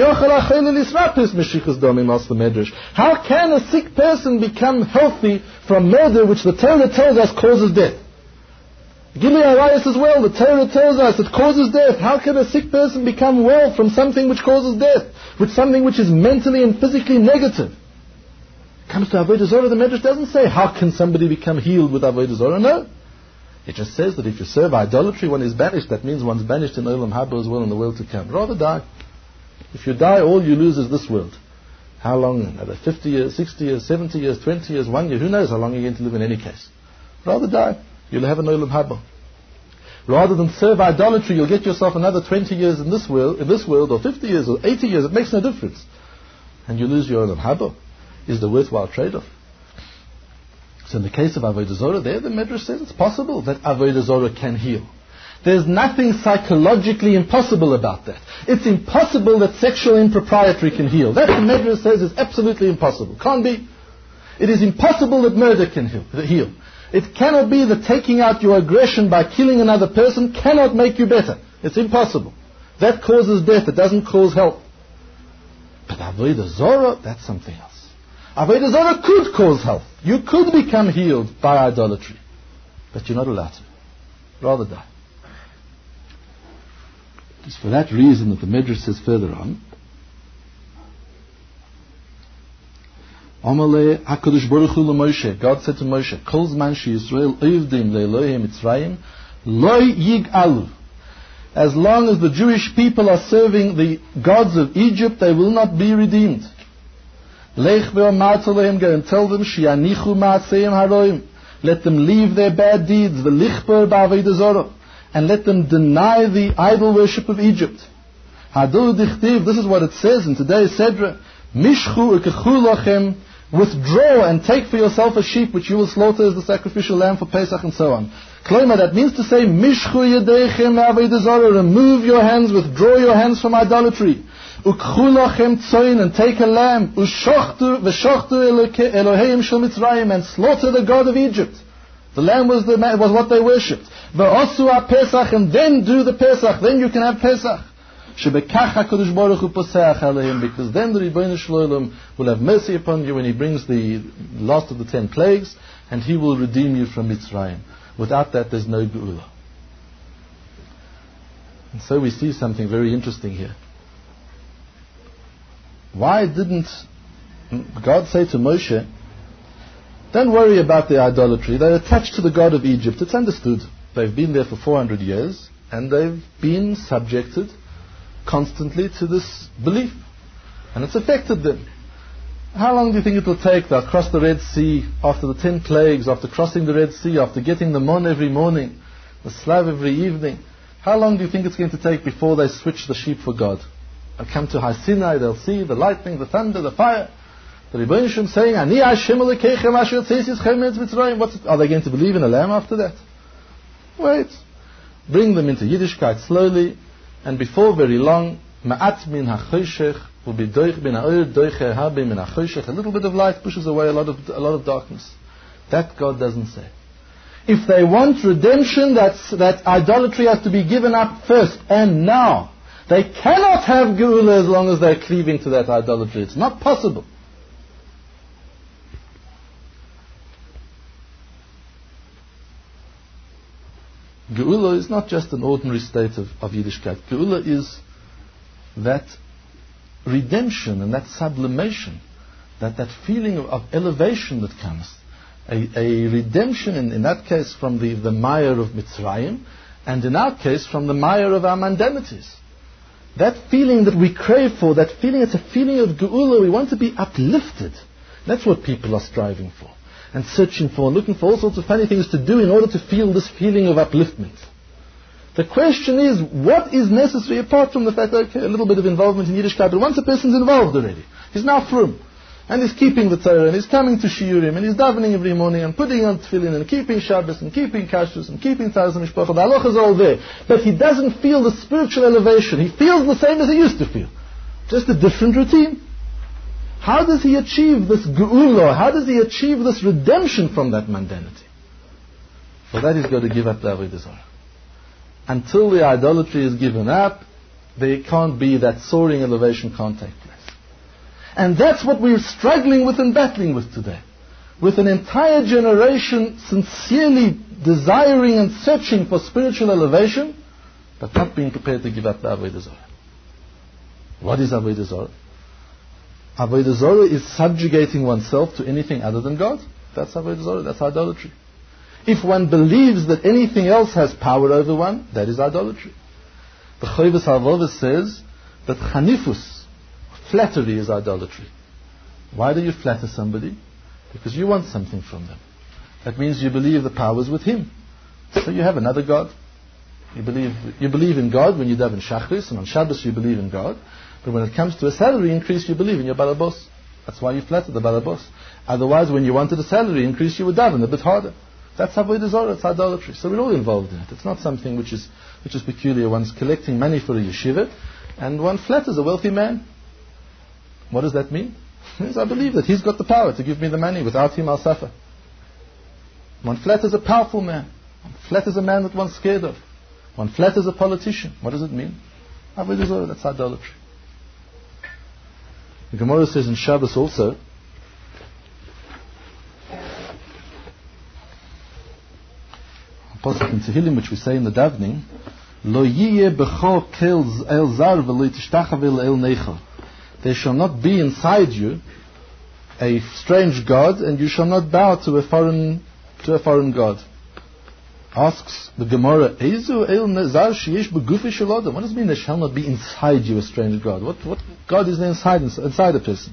How can a sick person become healthy from murder, which the Torah tells us causes death? Gilui Arayos as well, the Torah tells us it causes death. How can a sick person become well from something which causes death? With something which is mentally and physically negative? Comes to Avodah Zarah, the Medrash doesn't say how can somebody become healed with Avodah Zarah. No. It just says that if you serve idolatry, one is banished. That means one's banished in Olam Haba as well, in the world to come. Rather die. If you die, all you lose is this world. How long? Another 50 years, 60 years, 70 years, 20 years, 1 year. Who knows how long you're going to live in any case. Rather die. You'll have an Olam Haba. Rather than serve idolatry, you'll get yourself another 20 years in this world, or 50 years, or 80 years. It makes no difference. And you lose your Olam Haba. Is the worthwhile trade-off. So in the case of Avodah Zarah, there the Medrash says it's possible that Avodah Zarah can heal. There's nothing psychologically impossible about that. It's impossible that sexual impropriety can heal. That the Medrash says is absolutely impossible. Can't be. It is impossible that murder can heal. It cannot be that taking out your aggression by killing another person cannot make you better. It's impossible. That causes death. It doesn't cause health. But Avodah Zarah, that's something else. Avodah Zarah could cause health. You could become healed by idolatry. But you're not allowed to. Rather die. It's for that reason that the Medrash says further on, Amalei HaKadosh Baruch Hu Moshe. God said to Moshe, Kol Zman Yisrael Oivdim Le'Elohei Mitzrayim Lo Yig'alu. As long as the Jewish people are serving the gods of Egypt, they will not be redeemed. Lech ve'omar tolehem, go and tell them, Shianichu ma'aseim haroim. Let them leave their bad deeds, v'lichber ba'avodah zarah, and let them deny the idol worship of Egypt. Hadu dichtiv, this is what it says in today's Sedra, Mishchu ukechu lachem, withdraw and take for yourself a sheep which you will slaughter as the sacrificial lamb for Pesach and so on. Kloma, that means to say, Mishchu yedechem avodah zarah, remove your hands, withdraw your hands from idolatry. Ukchu lachem tzoin, and take a lamb. Ushochtu Eloheim shel Mitzrayim, and slaughter the God of Egypt. The lamb was what they worshipped. V'osu ha-Pesach, and then do the Pesach. Then you can have Pesach. Shebekach HaKadosh Baruch Hu poseach aleim, because then the Ribono Shel Olam will have mercy upon you when He brings the last of the 10 plagues, and He will redeem you from Mitzrayim. Without that, there's no Geula. And so we see something very interesting here. Why didn't God say to Moshe, don't worry about their idolatry, they're attached to the God of Egypt. It's understood. They've been there for 400 years, and they've been subjected constantly to this belief, and it's affected them. How long do you think it will take? They'll cross the Red Sea after the 10 plagues, after crossing the Red Sea, after getting the mon every morning, the slav every evening. How long do you think it's going to take before they switch the sheep for God? They'll come to Har Sinai, they'll see the lightning, the thunder, the fire. The Ribono Shel Olam saying, Ani Hashem Elokeichem asher hotziis atzchem me'eretz Mitzrayim. Are they going to believe in a lamb after that? Wait. Bring them into Yiddishkeit slowly, and before very long, ma'at min ha'choshech will be doich bin ha'or doiche habe min ha'choshech. A little bit of light pushes away a lot of darkness. That God doesn't say. If they want redemption, that idolatry has to be given up first and now. They cannot have Geula as long as they're cleaving to that idolatry. It's not possible. Geula is not just an ordinary state of Yiddishkeit. Geula is that redemption and that sublimation, that feeling of elevation that comes. A redemption, in that case, from the mire of Mitzrayim, and in our case, from the mire of our mundanities. That feeling that we crave for, that feeling, it's a feeling of Geula. We want to be uplifted. That's what people are striving for, and searching for, and looking for all sorts of funny things to do in order to feel this feeling of upliftment. The question is, what is necessary apart from the fact that, okay, a little bit of involvement in Yiddishkeit, but once a person's involved already, he's now frum, and he's keeping the Torah, and he's coming to Shiurim, and he's davening every morning, and putting on tefillin, and keeping Shabbos, and keeping Kashrus, and keeping Taz and Mishpacha. The halachas are all there, but he doesn't feel the spiritual elevation. He feels the same as he used to feel, just a different routine. How does he achieve this geula? How does he achieve this redemption from that mundanity? For that he's got to give up the avodah zarah. Until the idolatry is given up, there can't be that soaring elevation, can't take place. And that's what we're struggling with and battling with today. With an entire generation sincerely desiring and searching for spiritual elevation, but not being prepared to give up the avodah zarah. What is avodah zarah? Avodah zarah is subjugating oneself to anything other than God. That's avodah zarah, that's idolatry. If one believes that anything else has power over one, that is idolatry. The Chovos HaLevavos says that chanifus, flattery, is idolatry. Why do you flatter somebody? Because you want something from them. That means you believe the power is with him. So you have another God. You believe in God when you daven Shachris, and on Shabbos you believe in God. But when it comes to a salary increase, you believe in your balabos. That's why you flatter the balabos. Otherwise, when you wanted a salary increase, you would daven a bit harder. That's avodah zarah, it's idolatry. So we're all involved in it. It's not something which is peculiar. One's collecting money for a yeshiva, and one flatters a wealthy man. What does that mean? It means I believe that he's got the power to give me the money. Without him, I'll suffer. One flatters a powerful man. One flatters a man that one's scared of. One flatters a politician. What does it mean? Avodah zarah, that's idolatry. The Gemara says in Shabbos also, Pasuk in Tehillim, which we say in the davening, Lo yiyeh b'cho kel el zar v'lo yitishtachav el neicha. There shall not be inside you a strange god, and you shall not bow to a foreign god. Asks the Gemara, Eizu el zar sheyesh b'gufi shel adam. What does it mean there shall not be inside you a strange god? What god is there inside a person?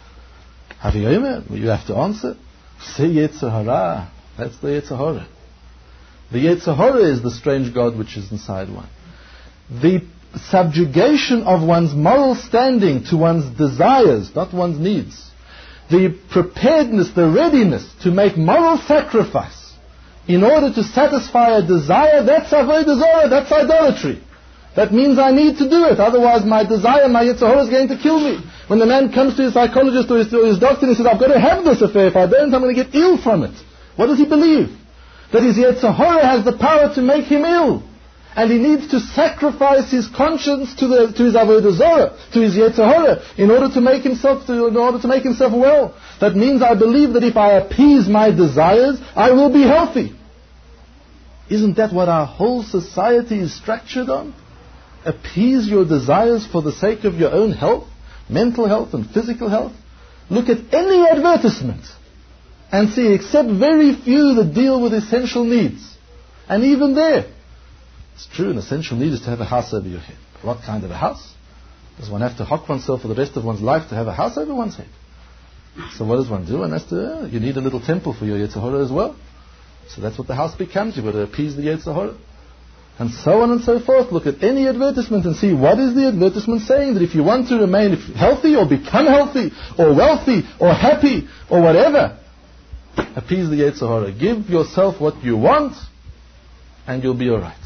You have to answer. Say Yetzer Hara. That's the Yetzer Hara. The Yetzer Hara is the strange god which is inside one. The subjugation of one's moral standing to one's desires, not one's needs. The preparedness, the readiness to make moral sacrifice in order to satisfy a desire, that's avodah zarah, that's idolatry. That means I need to do it, otherwise my desire, my Yetzer Hara is going to kill me. When the man comes to his psychologist or his doctor and he says, I've got to have this affair, if I don't I'm going to get ill from it. What does he believe? That his Yetzer Hara has the power to make him ill. and he needs to sacrifice his conscience to his avodah zarah, to his yetzer hara, in order to make himself well. That means I believe that if I appease my desires, I will be healthy. Isn't that what our whole society is structured on? Appease your desires for the sake of your own health, mental health and physical health. Look at any advertisement and see except very few that deal with essential needs. And even there, it's true, an essential need is to have a house over your head. But what kind of a house? Does one have to hock oneself for the rest of one's life to have a house over one's head? So what does one do? One has to, you need a little temple for your yetzer hara as well. So that's what the house becomes. You've got to appease the yetzer hara. And so on and so forth. Look at any advertisement and see what is the advertisement saying, that if you want to remain healthy or become healthy or wealthy or happy or whatever, appease the yetzer hara. Give yourself what you want and you'll be alright.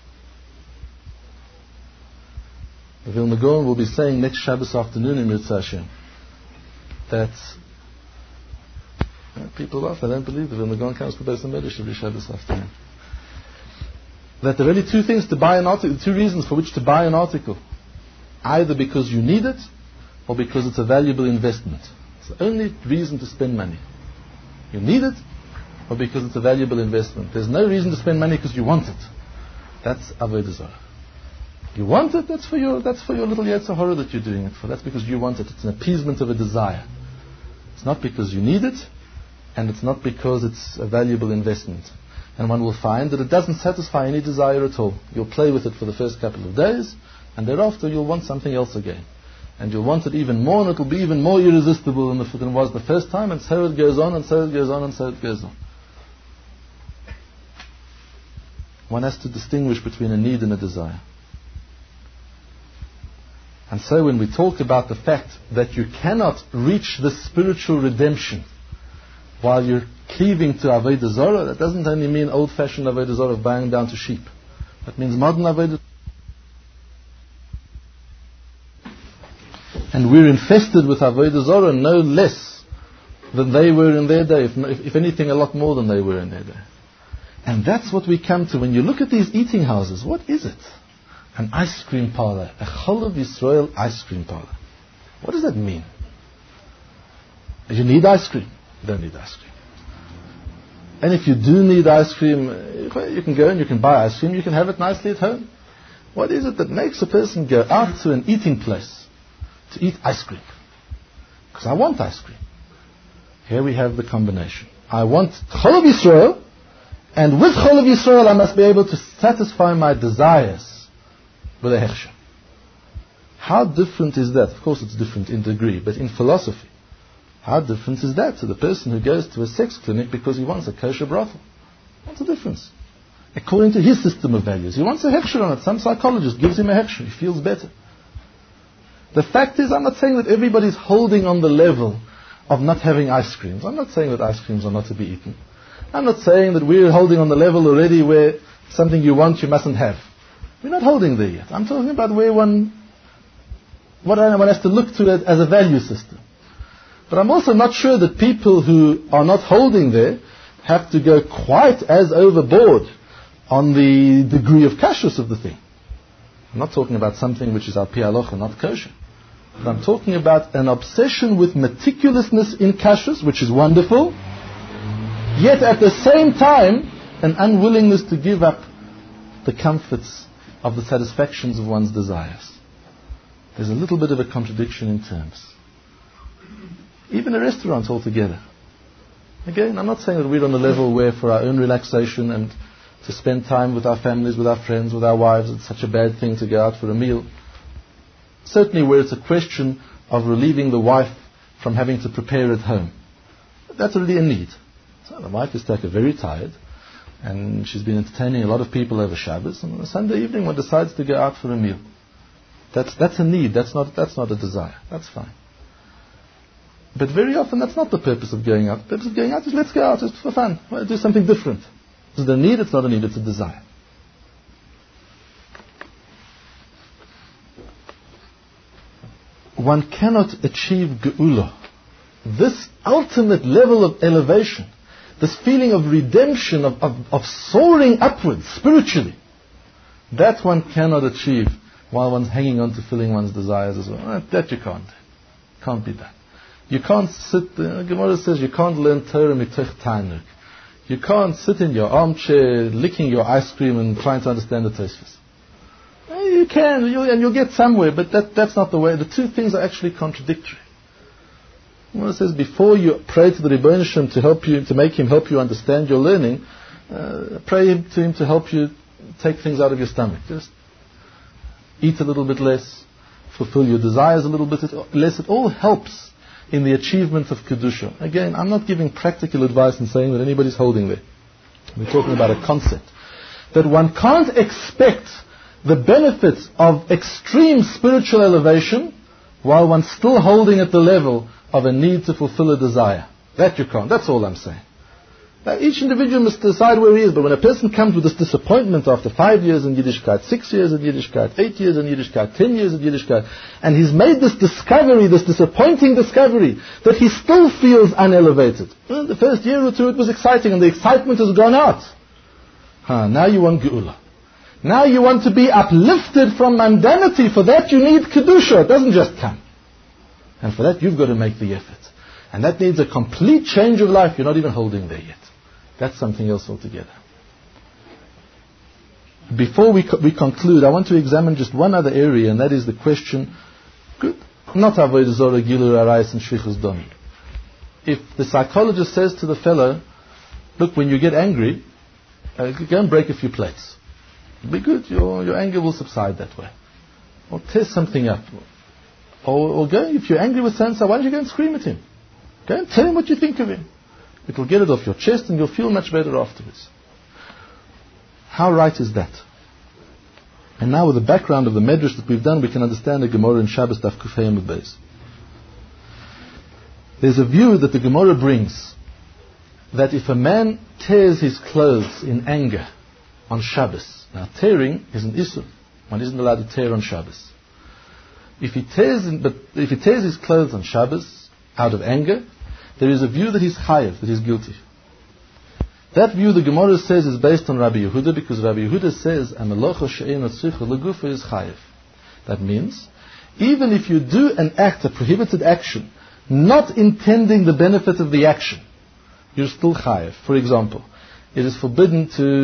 The Vilna Gaon will be saying next Shabbos afternoon in Mitzvah Hashem that people laugh, I don't believe the Vilna Gaon comes to Beis HaMedrash every Shabbos afternoon. That there are really two things to buy an article, two reasons for which to buy an article. Either because you need it or because it's a valuable investment. It's the only reason to spend money. You need it or because it's a valuable investment. There's no reason to spend money because you want it. That's avodah zarah. You want it, that's for your little yetzer hara that you're doing it for. That's because you want it. It's an appeasement of a desire. It's not because you need it, and it's not because it's a valuable investment. And one will find that it doesn't satisfy any desire at all. You'll play with it for the first couple of days, and thereafter you'll want something else again. And you'll want it even more, and it'll be even more irresistible than it was the first time, and so it goes on, and so it goes on, and so it goes on. One has to distinguish between a need and a desire. And so when we talk about the fact that you cannot reach the spiritual redemption while you're cleaving to avodah zarah, that doesn't only mean old-fashioned avodah zarah of bowing down to sheep. That means modern avodah. And we're infested with avodah zarah no less than they were in their day, if anything a lot more than they were in their day. And that's what we come to. When you look at these eating houses, what is it? An ice cream parlor, a Chalav Yisrael ice cream parlor. What does that mean? You need ice cream. You don't need ice cream. And if you do need ice cream, you can go and you can buy ice cream. You can have it nicely at home. What is it that makes a person go out to an eating place to eat ice cream? Because I want ice cream. Here we have the combination. I want Chalav Yisrael, and with Chalav Yisrael I must be able to satisfy my desires with a hechsher. How different is that? Of course it's different in degree, but in philosophy, how different is that to the person who goes to a sex clinic because he wants a kosher brothel? What's the difference? According to his system of values, he wants a hechsher on it. Some psychologist gives him a hechsher. He feels better. The fact is, I'm not saying that everybody's holding on the level of not having ice creams. I'm not saying that ice creams are not to be eaten. I'm not saying that we're holding on the level already where something you want you mustn't have. We're not holding there yet. I'm talking about where one has to look to it as a value system. But I'm also not sure that people who are not holding there have to go quite as overboard on the degree of kashrus of the thing. I'm not talking about something which is al pi halacha, not kosher. But I'm talking about an obsession with meticulousness in kashrus, which is wonderful, yet at the same time an unwillingness to give up the comforts of the satisfactions of one's desires. There's a little bit of a contradiction in terms. Even a restaurant altogether. Again, I'm not saying that we're on the level where for our own relaxation and to spend time with our families, with our friends, with our wives, it's such a bad thing to go out for a meal. Certainly where it's a question of relieving the wife from having to prepare at home. That's already a need. So the wife is very tired, and she's been entertaining a lot of people over Shabbos, and on a Sunday evening one decides to go out for a meal. That's a need, that's not a desire. That's fine. But very often that's not the purpose of going out. The purpose of going out is let's go out, just for fun. We'll do something different. Is it a need? It's not a need, it's a desire. One cannot achieve geula, this ultimate level of elevation, this feeling of redemption, of soaring upwards spiritually, that one cannot achieve while one's hanging on to filling one's desires as well. That you can't. Can't be done. You can't sit, Gemara says you can't learn Torah mitoch ta'anug. You can't sit in your armchair licking your ice cream and trying to understand the Tosfos. You can, and you'll get somewhere, but that's not the way. The two things are actually contradictory. Gemara says before you pray to the Rebbeinu Shem to help you, to make him help you understand your learning, pray to him to help you take things out of your stomach. Just eat a little bit less, fulfill your desires a little bit less. It all helps in the achievement of Kedusha. Again, I'm not giving practical advice and saying that anybody's holding there. We're talking about a concept. That one can't expect the benefits of extreme spiritual elevation while one's still holding at the level of a need to fulfill a desire. That you can't. That's all I'm saying. Now, each individual must decide where he is, but when a person comes with this disappointment after 5 years in Yiddishkeit, 6 years in Yiddishkeit, 8 years in Yiddishkeit, 10 years in Yiddishkeit, and he's made this discovery, this disappointing discovery, that he still feels unelevated. Well, the first year or two it was exciting, and the excitement has gone out. Now you want Geula. Now you want to be uplifted from mundanity. For that you need Kedusha. It doesn't just come. And for that you've got to make the effort. And that needs a complete change of life. You're not even holding there yet. That's something else altogether. Before we conclude, I want to examine just one other area, and that is the question, not Avodah Zorah, Gilur Arayis, and Shvichus Dami. If the psychologist says to the fellow, look, when you get angry, go and break a few plates. Be good, your anger will subside that way. Or tear something up. Or go, if you're angry with Sansa, why don't you go and scream at him? Go and tell him what you think of him. It will get it off your chest and you'll feel much better afterwards. How right is that? And now with the background of the medrash that we've done, we can understand the Gemara in Shabbos Daf Kuf Hey Amud Beis. There's a view that the Gemara brings that if a man tears his clothes in anger on Shabbos, now tearing is an issur. One isn't allowed to tear on Shabbos. If he tears his clothes on Shabbos out of anger, there is a view that he's chayav, that he's guilty. That view, the Gemara says, is based on Rabbi Yehuda, because Rabbi Yehuda says, a melacha she'eino tzricha legufa is chayav. That means, even if you do an act, a prohibited action, not intending the benefit of the action, you're still chayav. For example, it is forbidden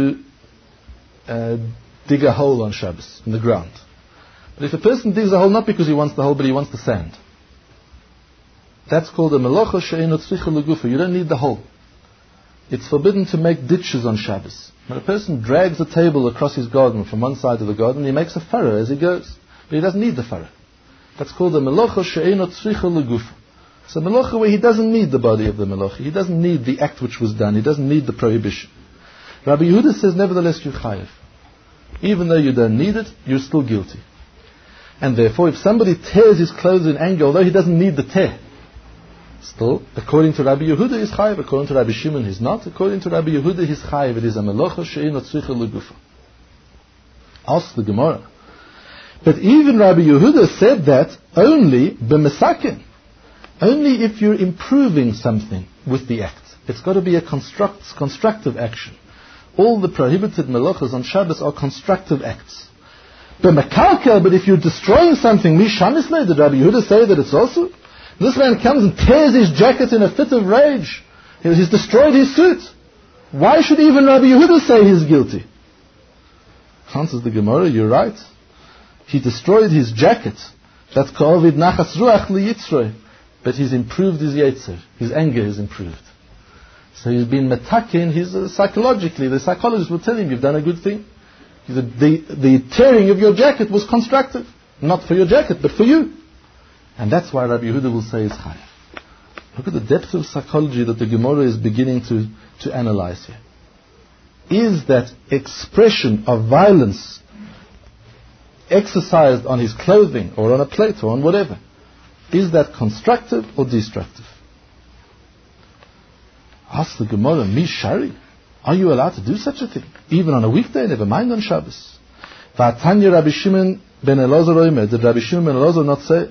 to dig a hole on Shabbos in the ground. But if a person digs a hole not because he wants the hole, but he wants the sand, that's called a melacha she'eino tzricha legufa. You don't need the hole. It's forbidden to make ditches on Shabbos. When a person drags a table across his garden from one side of the garden, he makes a furrow as he goes. But he doesn't need the furrow. That's called a melacha she'eino tzricha legufa. It's a melacha where he doesn't need the body of the melacha. He doesn't need the act which was done. He doesn't need the prohibition. Rabbi Yehuda says, nevertheless, you're chayav. Even though you don't need it, you're still guilty. And therefore, if somebody tears his clothes in anger, although he doesn't need the tear, still, according to Rabbi Yehuda, he's chayav. According to Rabbi Shimon, he's not. According to Rabbi Yehuda, he's chayav. It is a melacha she'eino tzricha legufa. Ask the Gemara. But even Rabbi Yehuda said that only b'mesaken. Only if you're improving something with the act. It's got to be a constructive action. All the prohibited melachas on Shabbos are constructive acts. B'mekalkel, but if you're destroying something, mishamisle, did Rabbi Yehuda say that it's also? This man comes and tears his jacket in a fit of rage. He's destroyed his suit. Why should even Rabbi Yehuda say he's guilty? Answers the Gemara, you're right. He destroyed his jacket. That's ka'ovid nachas ruach liyitzroi. But he's improved his yetzer. His anger is improved. So he's been metakin. Psychologically, the psychologist will tell him, you've done a good thing. The tearing of your jacket was constructive. Not for your jacket, but for you. And that's why Rabbi Yehuda will say it's chayav. Look at the depth of psychology that the Gemara is beginning to analyze here. Is that expression of violence exercised on his clothing or on a plate or on whatever, is that constructive or destructive? Ask the Gemara, mi shari? Are you allowed to do such a thing? Even on a weekday, never mind on Shabbos. V'atanya Rabbi Shimon ben Elazar oimer. Did Rabbi Shimon ben Elazar not say,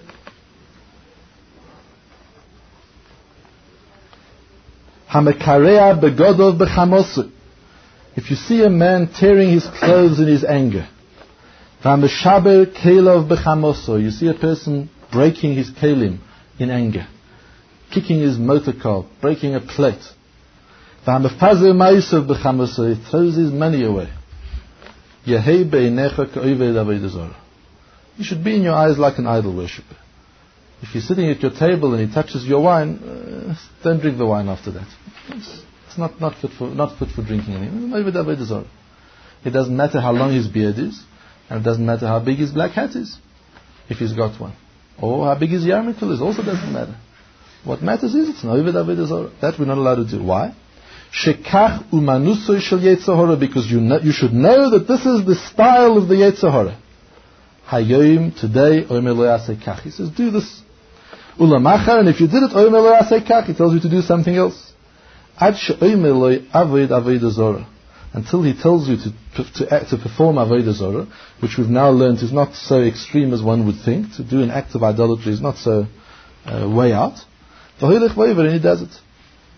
if you see a man tearing his clothes in his anger, V'hameshaber kelav b'chamoso. You see a person breaking his kelim in anger, kicking his motor car, breaking a plate. V'hamefazer ma'asav b'chamoso. He throws his money away. Yehei be'einecha k'oved avodah zarah. You should be in your eyes like an idol worshipper. If you're sitting at your table and he touches your wine, don't drink the wine after that. It's not fit for drinking anymore. It doesn't matter how long his beard is, and it doesn't matter how big his black hat is, if he's got one, or how big his yarmulke is. Also doesn't matter. What matters is it's an oved avodah zarah. That we're not allowed to do. Why? Shekach umanusoy shel yetzer hara, because you should know that this is the style of the yetzer hara. Hayoim, today, omer lo yaseh kach. He says, do this. Ulamachar, and if you did it, omer lo yaseh kach. He tells you to do something else. Ad she'omer lo avoid avodah zarah. Until he tells you to perform avodah zarah, which we've now learned is not so extreme as one would think. To do an act of idolatry is not so way out. And he does it.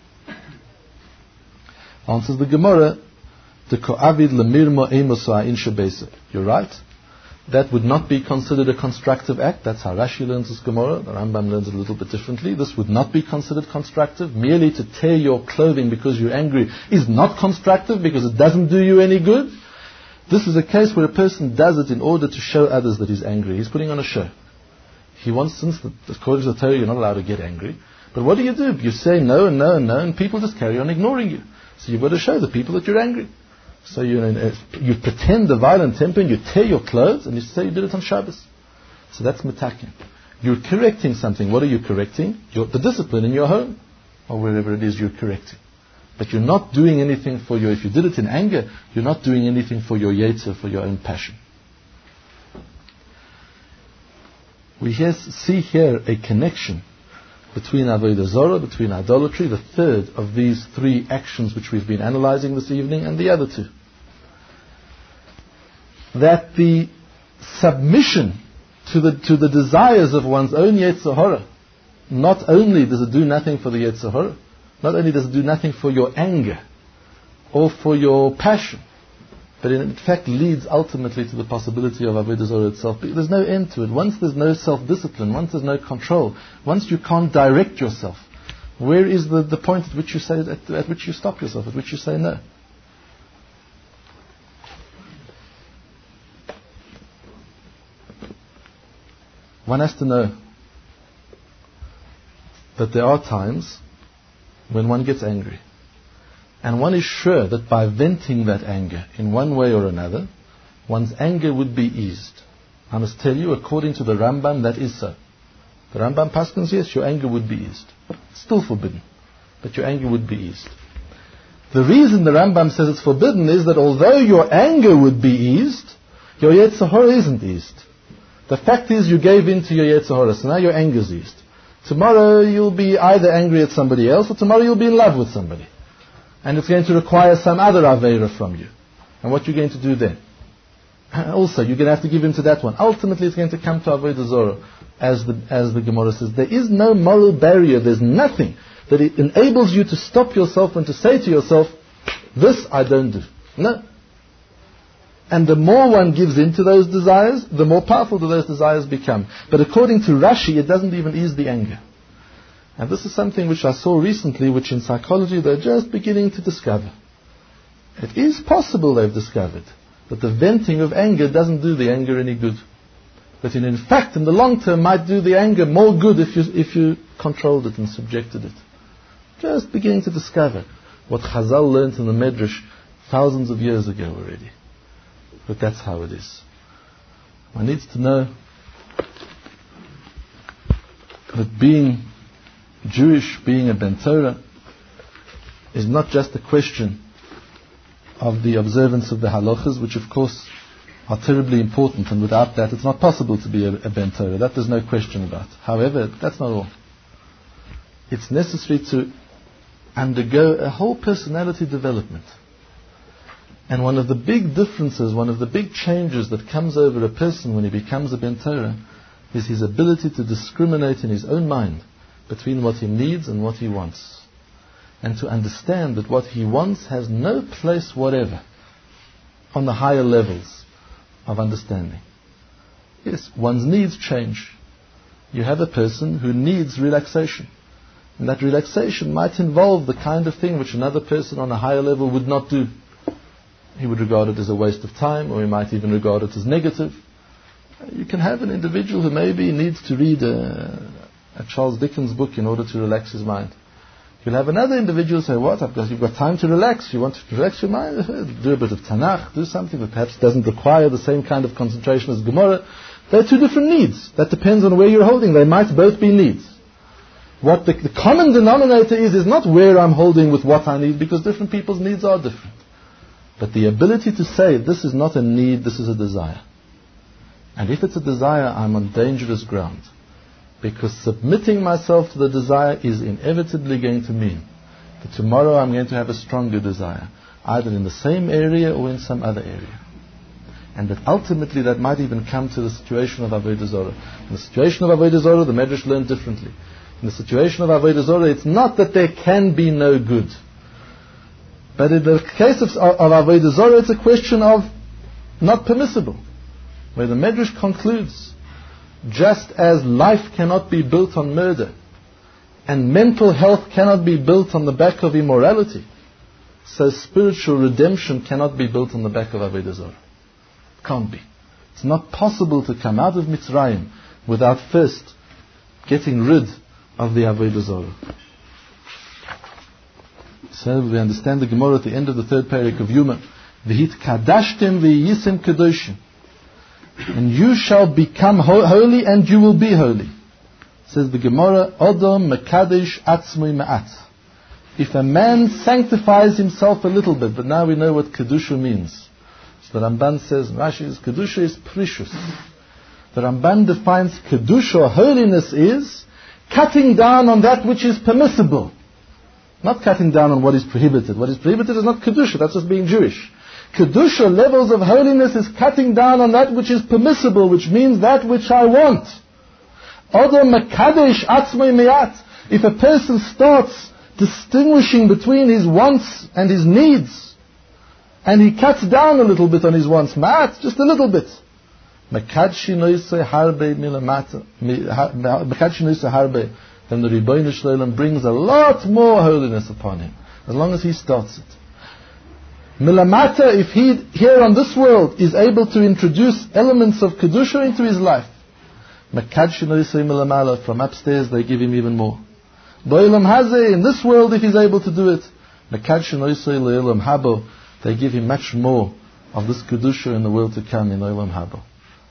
Answers the Gemara, you're right. That would not be considered a constructive act. That's how Rashi learns this Gemara. The Rambam learns it a little bit differently. This would not be considered constructive. Merely to tear your clothing because you're angry is not constructive because it doesn't do you any good. This is a case where a person does it in order to show others that he's angry. He's putting on a show. He wants, since according to the Torah, you're not allowed to get angry. But what do? You say no and no and no, and people just carry on ignoring you. So you've got to show the people that you're angry. So you pretend the violent temper and you tear your clothes and you say you did it on Shabbos. So that's metakin. You're correcting something. What are you correcting? The discipline in your home or wherever it is you're correcting. But you're not doing anything for if you did it in anger, you're not doing anything for your yetzer, for your own passion. We see here a connection between avodah zarah, between idolatry, the third of these three actions which we've been analyzing this evening, and the other two. That the submission to the desires of one's own yetzer hara, not only does it do nothing for the yetzer hara, not only does it do nothing for your anger or for your passion, but it in fact leads ultimately to the possibility of avodah zarah itself. There's no end to it. Once there's no self-discipline, once there's no control, once you can't direct yourself, where is the point at which you say at which you stop yourself, at which you say no? One has to know that there are times when one gets angry. And one is sure that by venting that anger in one way or another, one's anger would be eased. I must tell you, according to the Rambam, that is so. The Rambam paskins, yes, your anger would be eased. It's still forbidden, but your anger would be eased. The reason the Rambam says it's forbidden is that although your anger would be eased, your yetzer hara isn't eased. The fact is you gave in to your yetzer hara, so now your anger is eased. Tomorrow you'll be either angry at somebody else, or tomorrow you'll be in love with somebody. And it's going to require some other aveira from you. And what you're going to do then? Also, you're going to have to give in to that one. Ultimately, it's going to come to avodah zarah, as the Gemara says. There is no moral barrier. There's nothing that it enables you to stop yourself and to say to yourself, this I don't do. No. And the more one gives in to those desires, the more powerful do those desires become. But according to Rashi, it doesn't even ease the anger. And this is something which I saw recently, which in psychology they're just beginning to discover. It is possible, they've discovered, that the venting of anger doesn't do the anger any good. But in fact, in the long term, might do the anger more good if you controlled it and subjected it. Just beginning to discover what Chazal learned in the Medrash thousands of years ago already. But that's how it is. One needs to know that being Jewish, being a Ben Torah, is not just a question of the observance of the halachas, which of course are terribly important, and without that it's not possible to be a Ben Torah. That there's no question about. However, that's not all. It's necessary to undergo a whole personality development. And one of the big differences, one of the big changes that comes over a person when he becomes a Ben Torah is his ability to discriminate in his own mind between what he needs and what he wants. And to understand that what he wants has no place whatever on the higher levels of understanding. Yes, one's needs change. You have a person who needs relaxation. And that relaxation might involve the kind of thing which another person on a higher level would not do. He would regard it as a waste of time, or he might even regard it as negative. You can have an individual who maybe needs to read a Charles Dickens book in order to relax his mind. You'll have another individual say, what? You've got time to relax. You want to relax your mind? Do a bit of Tanakh. Do something that perhaps doesn't require the same kind of concentration as Gemara. They're two different needs. That depends on where you're holding. They might both be needs. What the common denominator is not where I'm holding with what I need, because different people's needs are different. But the ability to say, this is not a need, this is a desire. And if it's a desire, I'm on dangerous ground. Because submitting myself to the desire is inevitably going to mean that tomorrow I'm going to have a stronger desire, either in the same area or in some other area. And that ultimately that might even come to the situation of Avodah Zarah. In the situation of Avodah Zarah, the Medrash learned differently. In the situation of Avodah Zarah, it's not that there can be no good. But in the case of Avodah Zarah, it's a question of not permissible. Where the Medrash concludes, just as life cannot be built on murder, and mental health cannot be built on the back of immorality, so spiritual redemption cannot be built on the back of Avodah Zarah. Can't be. It's not possible to come out of Mitzrayim without first getting rid of the Avodah Zarah. So we understand the Gemara at the end of the third parak of Yuma. V'hit kadashtem v'yisim kedoshim. And you shall become holy and you will be holy. Says the Gemara, Odom mekadesh atzmui ma'at. If a man sanctifies himself a little bit, but now we know what kedusha means. So the Ramban says, Rashi's kedusha is precious. The Ramban defines kedusha, or holiness, is cutting down on that which is permissible. Not cutting down on what is prohibited. What is prohibited is not kedusha, that's just being Jewish. Kedusha, levels of holiness, is cutting down on that which is permissible, which means that which I want. Odom mekadesh atzmei meyat. If a person starts distinguishing between his wants and his needs, and he cuts down a little bit on his wants, ma'at, just a little bit, mekadshi noisei harbe milamata, mekadshi noisei harbe, then the Ribbono Shel Olam brings a lot more holiness upon him, as long as he starts it. Milamata, if he here on this world is able to introduce elements of kedusha into his life, mekadshi noisei milamala, from upstairs they give him even more. Ba'olam hazeh, in this world if he's able to do it, mekadshi noisei le'olam habo, they give him much more of this kedusha in the world to come in Olam Haba.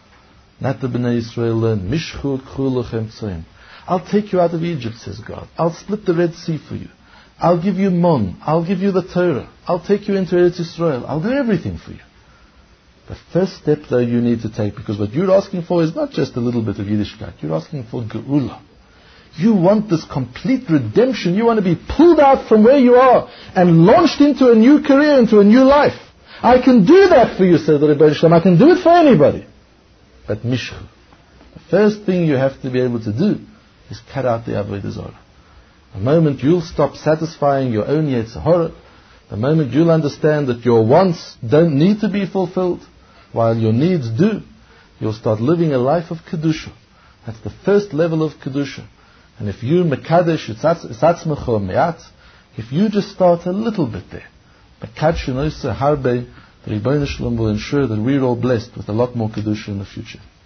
Not the Bnei Yisrael learn, Mishchu k'chu lochem tzoim. I'll take you out of Egypt, says God. I'll split the Red Sea for you. I'll give you Mon. I'll give you the Torah. I'll take you into Eretz Yisrael. I'll do everything for you. The first step, though, you need to take, because what you're asking for is not just a little bit of Yiddishkeit. You're asking for Geula. You want this complete redemption. You want to be pulled out from where you are and launched into a new career, into a new life. I can do that for you, said the Ribbono Shel Olam. I can do it for anybody. But Mishchu, the first thing you have to be able to do is cut out the Avodah Zarah. The moment you'll stop satisfying your own Yetzer Hara, the moment you'll understand that your wants don't need to be fulfilled, while your needs do, you'll start living a life of Kedusha. That's the first level of Kedusha. And if you mekadesh esatzmecho me'at, if you just start a little bit there, mekadsh noisei harbe, the Ribbono Shel Olam will ensure that we're all blessed with a lot more kedusha in the future.